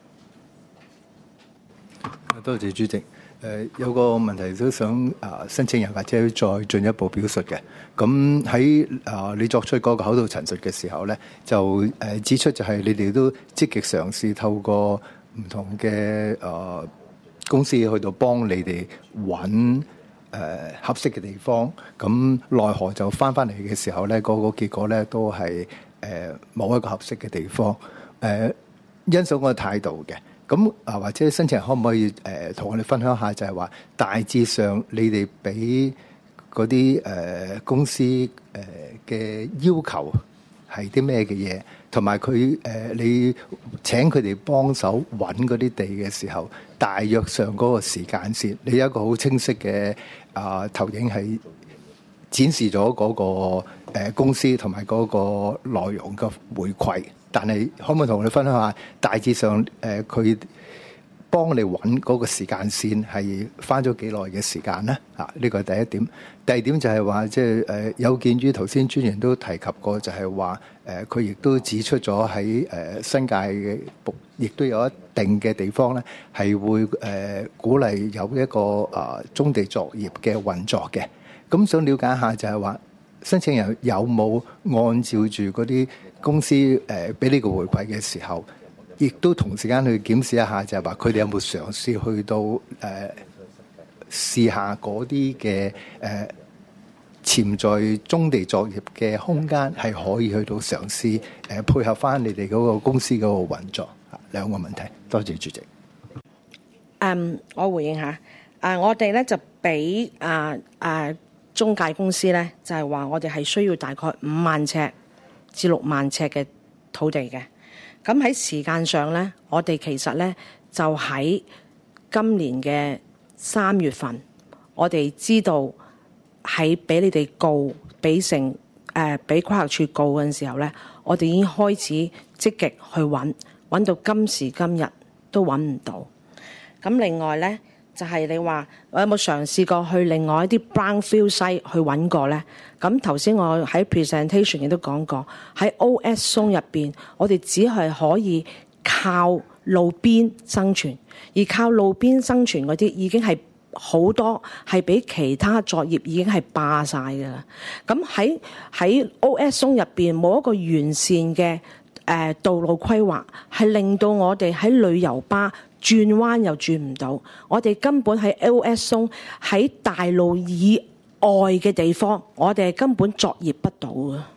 多謝主席。誒、呃、有個問題都想啊、呃、申請人或者再進一步表述嘅。咁喺啊你作出嗰個口頭陳述嘅時候咧，就誒、呃、指出就係你哋都積極嘗試透過唔同嘅啊、呃、公司去到幫你哋揾誒合適嘅地方。咁奈何就翻翻嚟嘅時候咧，嗰、那個結果咧都係誒冇一個合適嘅地方。誒、呃、欣賞我嘅態度嘅。咁啊，或者申請人可唔可以誒同、呃、我哋分享下，就係話大致上你哋俾嗰啲誒公司誒嘅、呃、要求係啲咩嘅嘢，同埋佢誒你請佢哋幫手揾嗰啲地嘅時候，大約上嗰個時間線，你有一個好清晰嘅啊、呃、投影係展示咗嗰、那個、呃、公司同埋嗰個內容嘅回饋。但係可唔可以同我哋分享下大致上誒佢幫你揾嗰個時間線係花咗幾耐嘅時間咧？啊，呢個係第一點。第二點就係話即係誒有見於頭先專員都提及過，就係話誒佢亦都指出咗喺誒新界嘅，亦都有一定嘅地方咧係會誒、呃、鼓勵有一個啊棕地作業嘅運作嘅。咁想了解一下就係話申請人有冇按照住嗰啲公司誒俾呢個回饋嘅時候，亦都同時間去檢視一下，就係話佢哋有冇嘗試去到誒、呃、試下嗰啲嘅誒潛在棕地作業嘅空間，係可以去到嘗試誒、呃、配合翻你哋嗰個公司嗰個運作。兩個問題，多謝主席。 誒、um, 我回應下，誒、uh, 我哋咧就俾誒誒中介公司咧，就係、是、話我哋係需要大概五萬尺至六萬尺嘅土地嘅。咁喺時間上咧，我哋其實咧就喺今年嘅三月份，我哋知道喺俾你哋告，俾成誒俾規劃署告嘅時候咧，我哋已經開始積極去揾，揾到今時今日都揾唔到。咁另外咧，就係、是、你話我有冇嘗試過去另外一啲 brownfield site 去揾過咧？咁頭先我喺 presentation 亦都講過，喺 O S 松入邊，我哋只係可以靠路邊生存，而靠路邊生存嗰啲已經係好多係俾其他作業已經係霸晒㗎啦。咁喺喺 O S 松入邊冇一個完善嘅誒道路規劃，係令到我哋喺旅遊巴轉彎又轉唔到，我哋根本喺 O S 松喺大路以外嘅地方，我哋根本作業不到啊！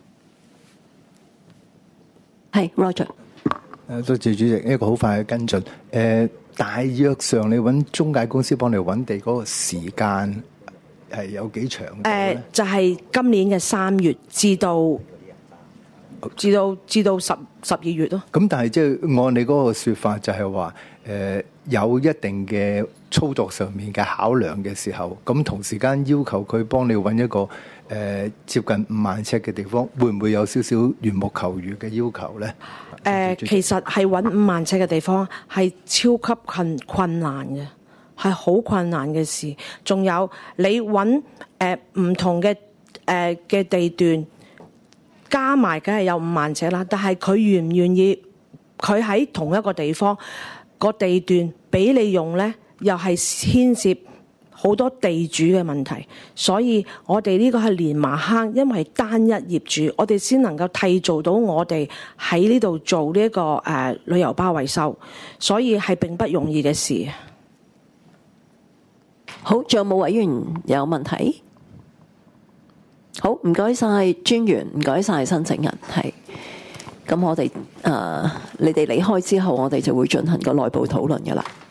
係 Roger。 誒，多謝主席，一個好快嘅跟進。誒、呃，大約上你揾中介公司幫你揾地嗰個時間係有幾長？誒、 呃，就係、是、今年嘅三月至到至到至到十十二月咯。 咁但係即係按你嗰個説法就，就係話誒有一定嘅操作上面嘅考量嘅時候，咁同時間要求佢幫你揾一個誒、呃、接近五萬尺嘅地方，會唔會有少少緣木求魚嘅要求咧？ 誒、呃，其實係揾五萬尺嘅地方係超級困困難嘅， 係好困難嘅事。仲有你揾誒唔同嘅誒嘅地段加埋，梗係有五萬尺啦。但係佢願唔願意？佢喺同一個地方個地段俾你用呢，又係牽涉好多地主嘅問題。所以我哋呢個係連麻坑，因為單一業主，我哋先能夠締造到我哋喺呢度做呢、這、一個誒、呃、旅遊巴維修，所以係並不容易嘅事。 好，仲有冇委員有問題？好，唔該晒專員，唔該晒申請人，係。咁我哋誒、呃，你哋離開之後，我哋就會進行個內部討論㗎喇。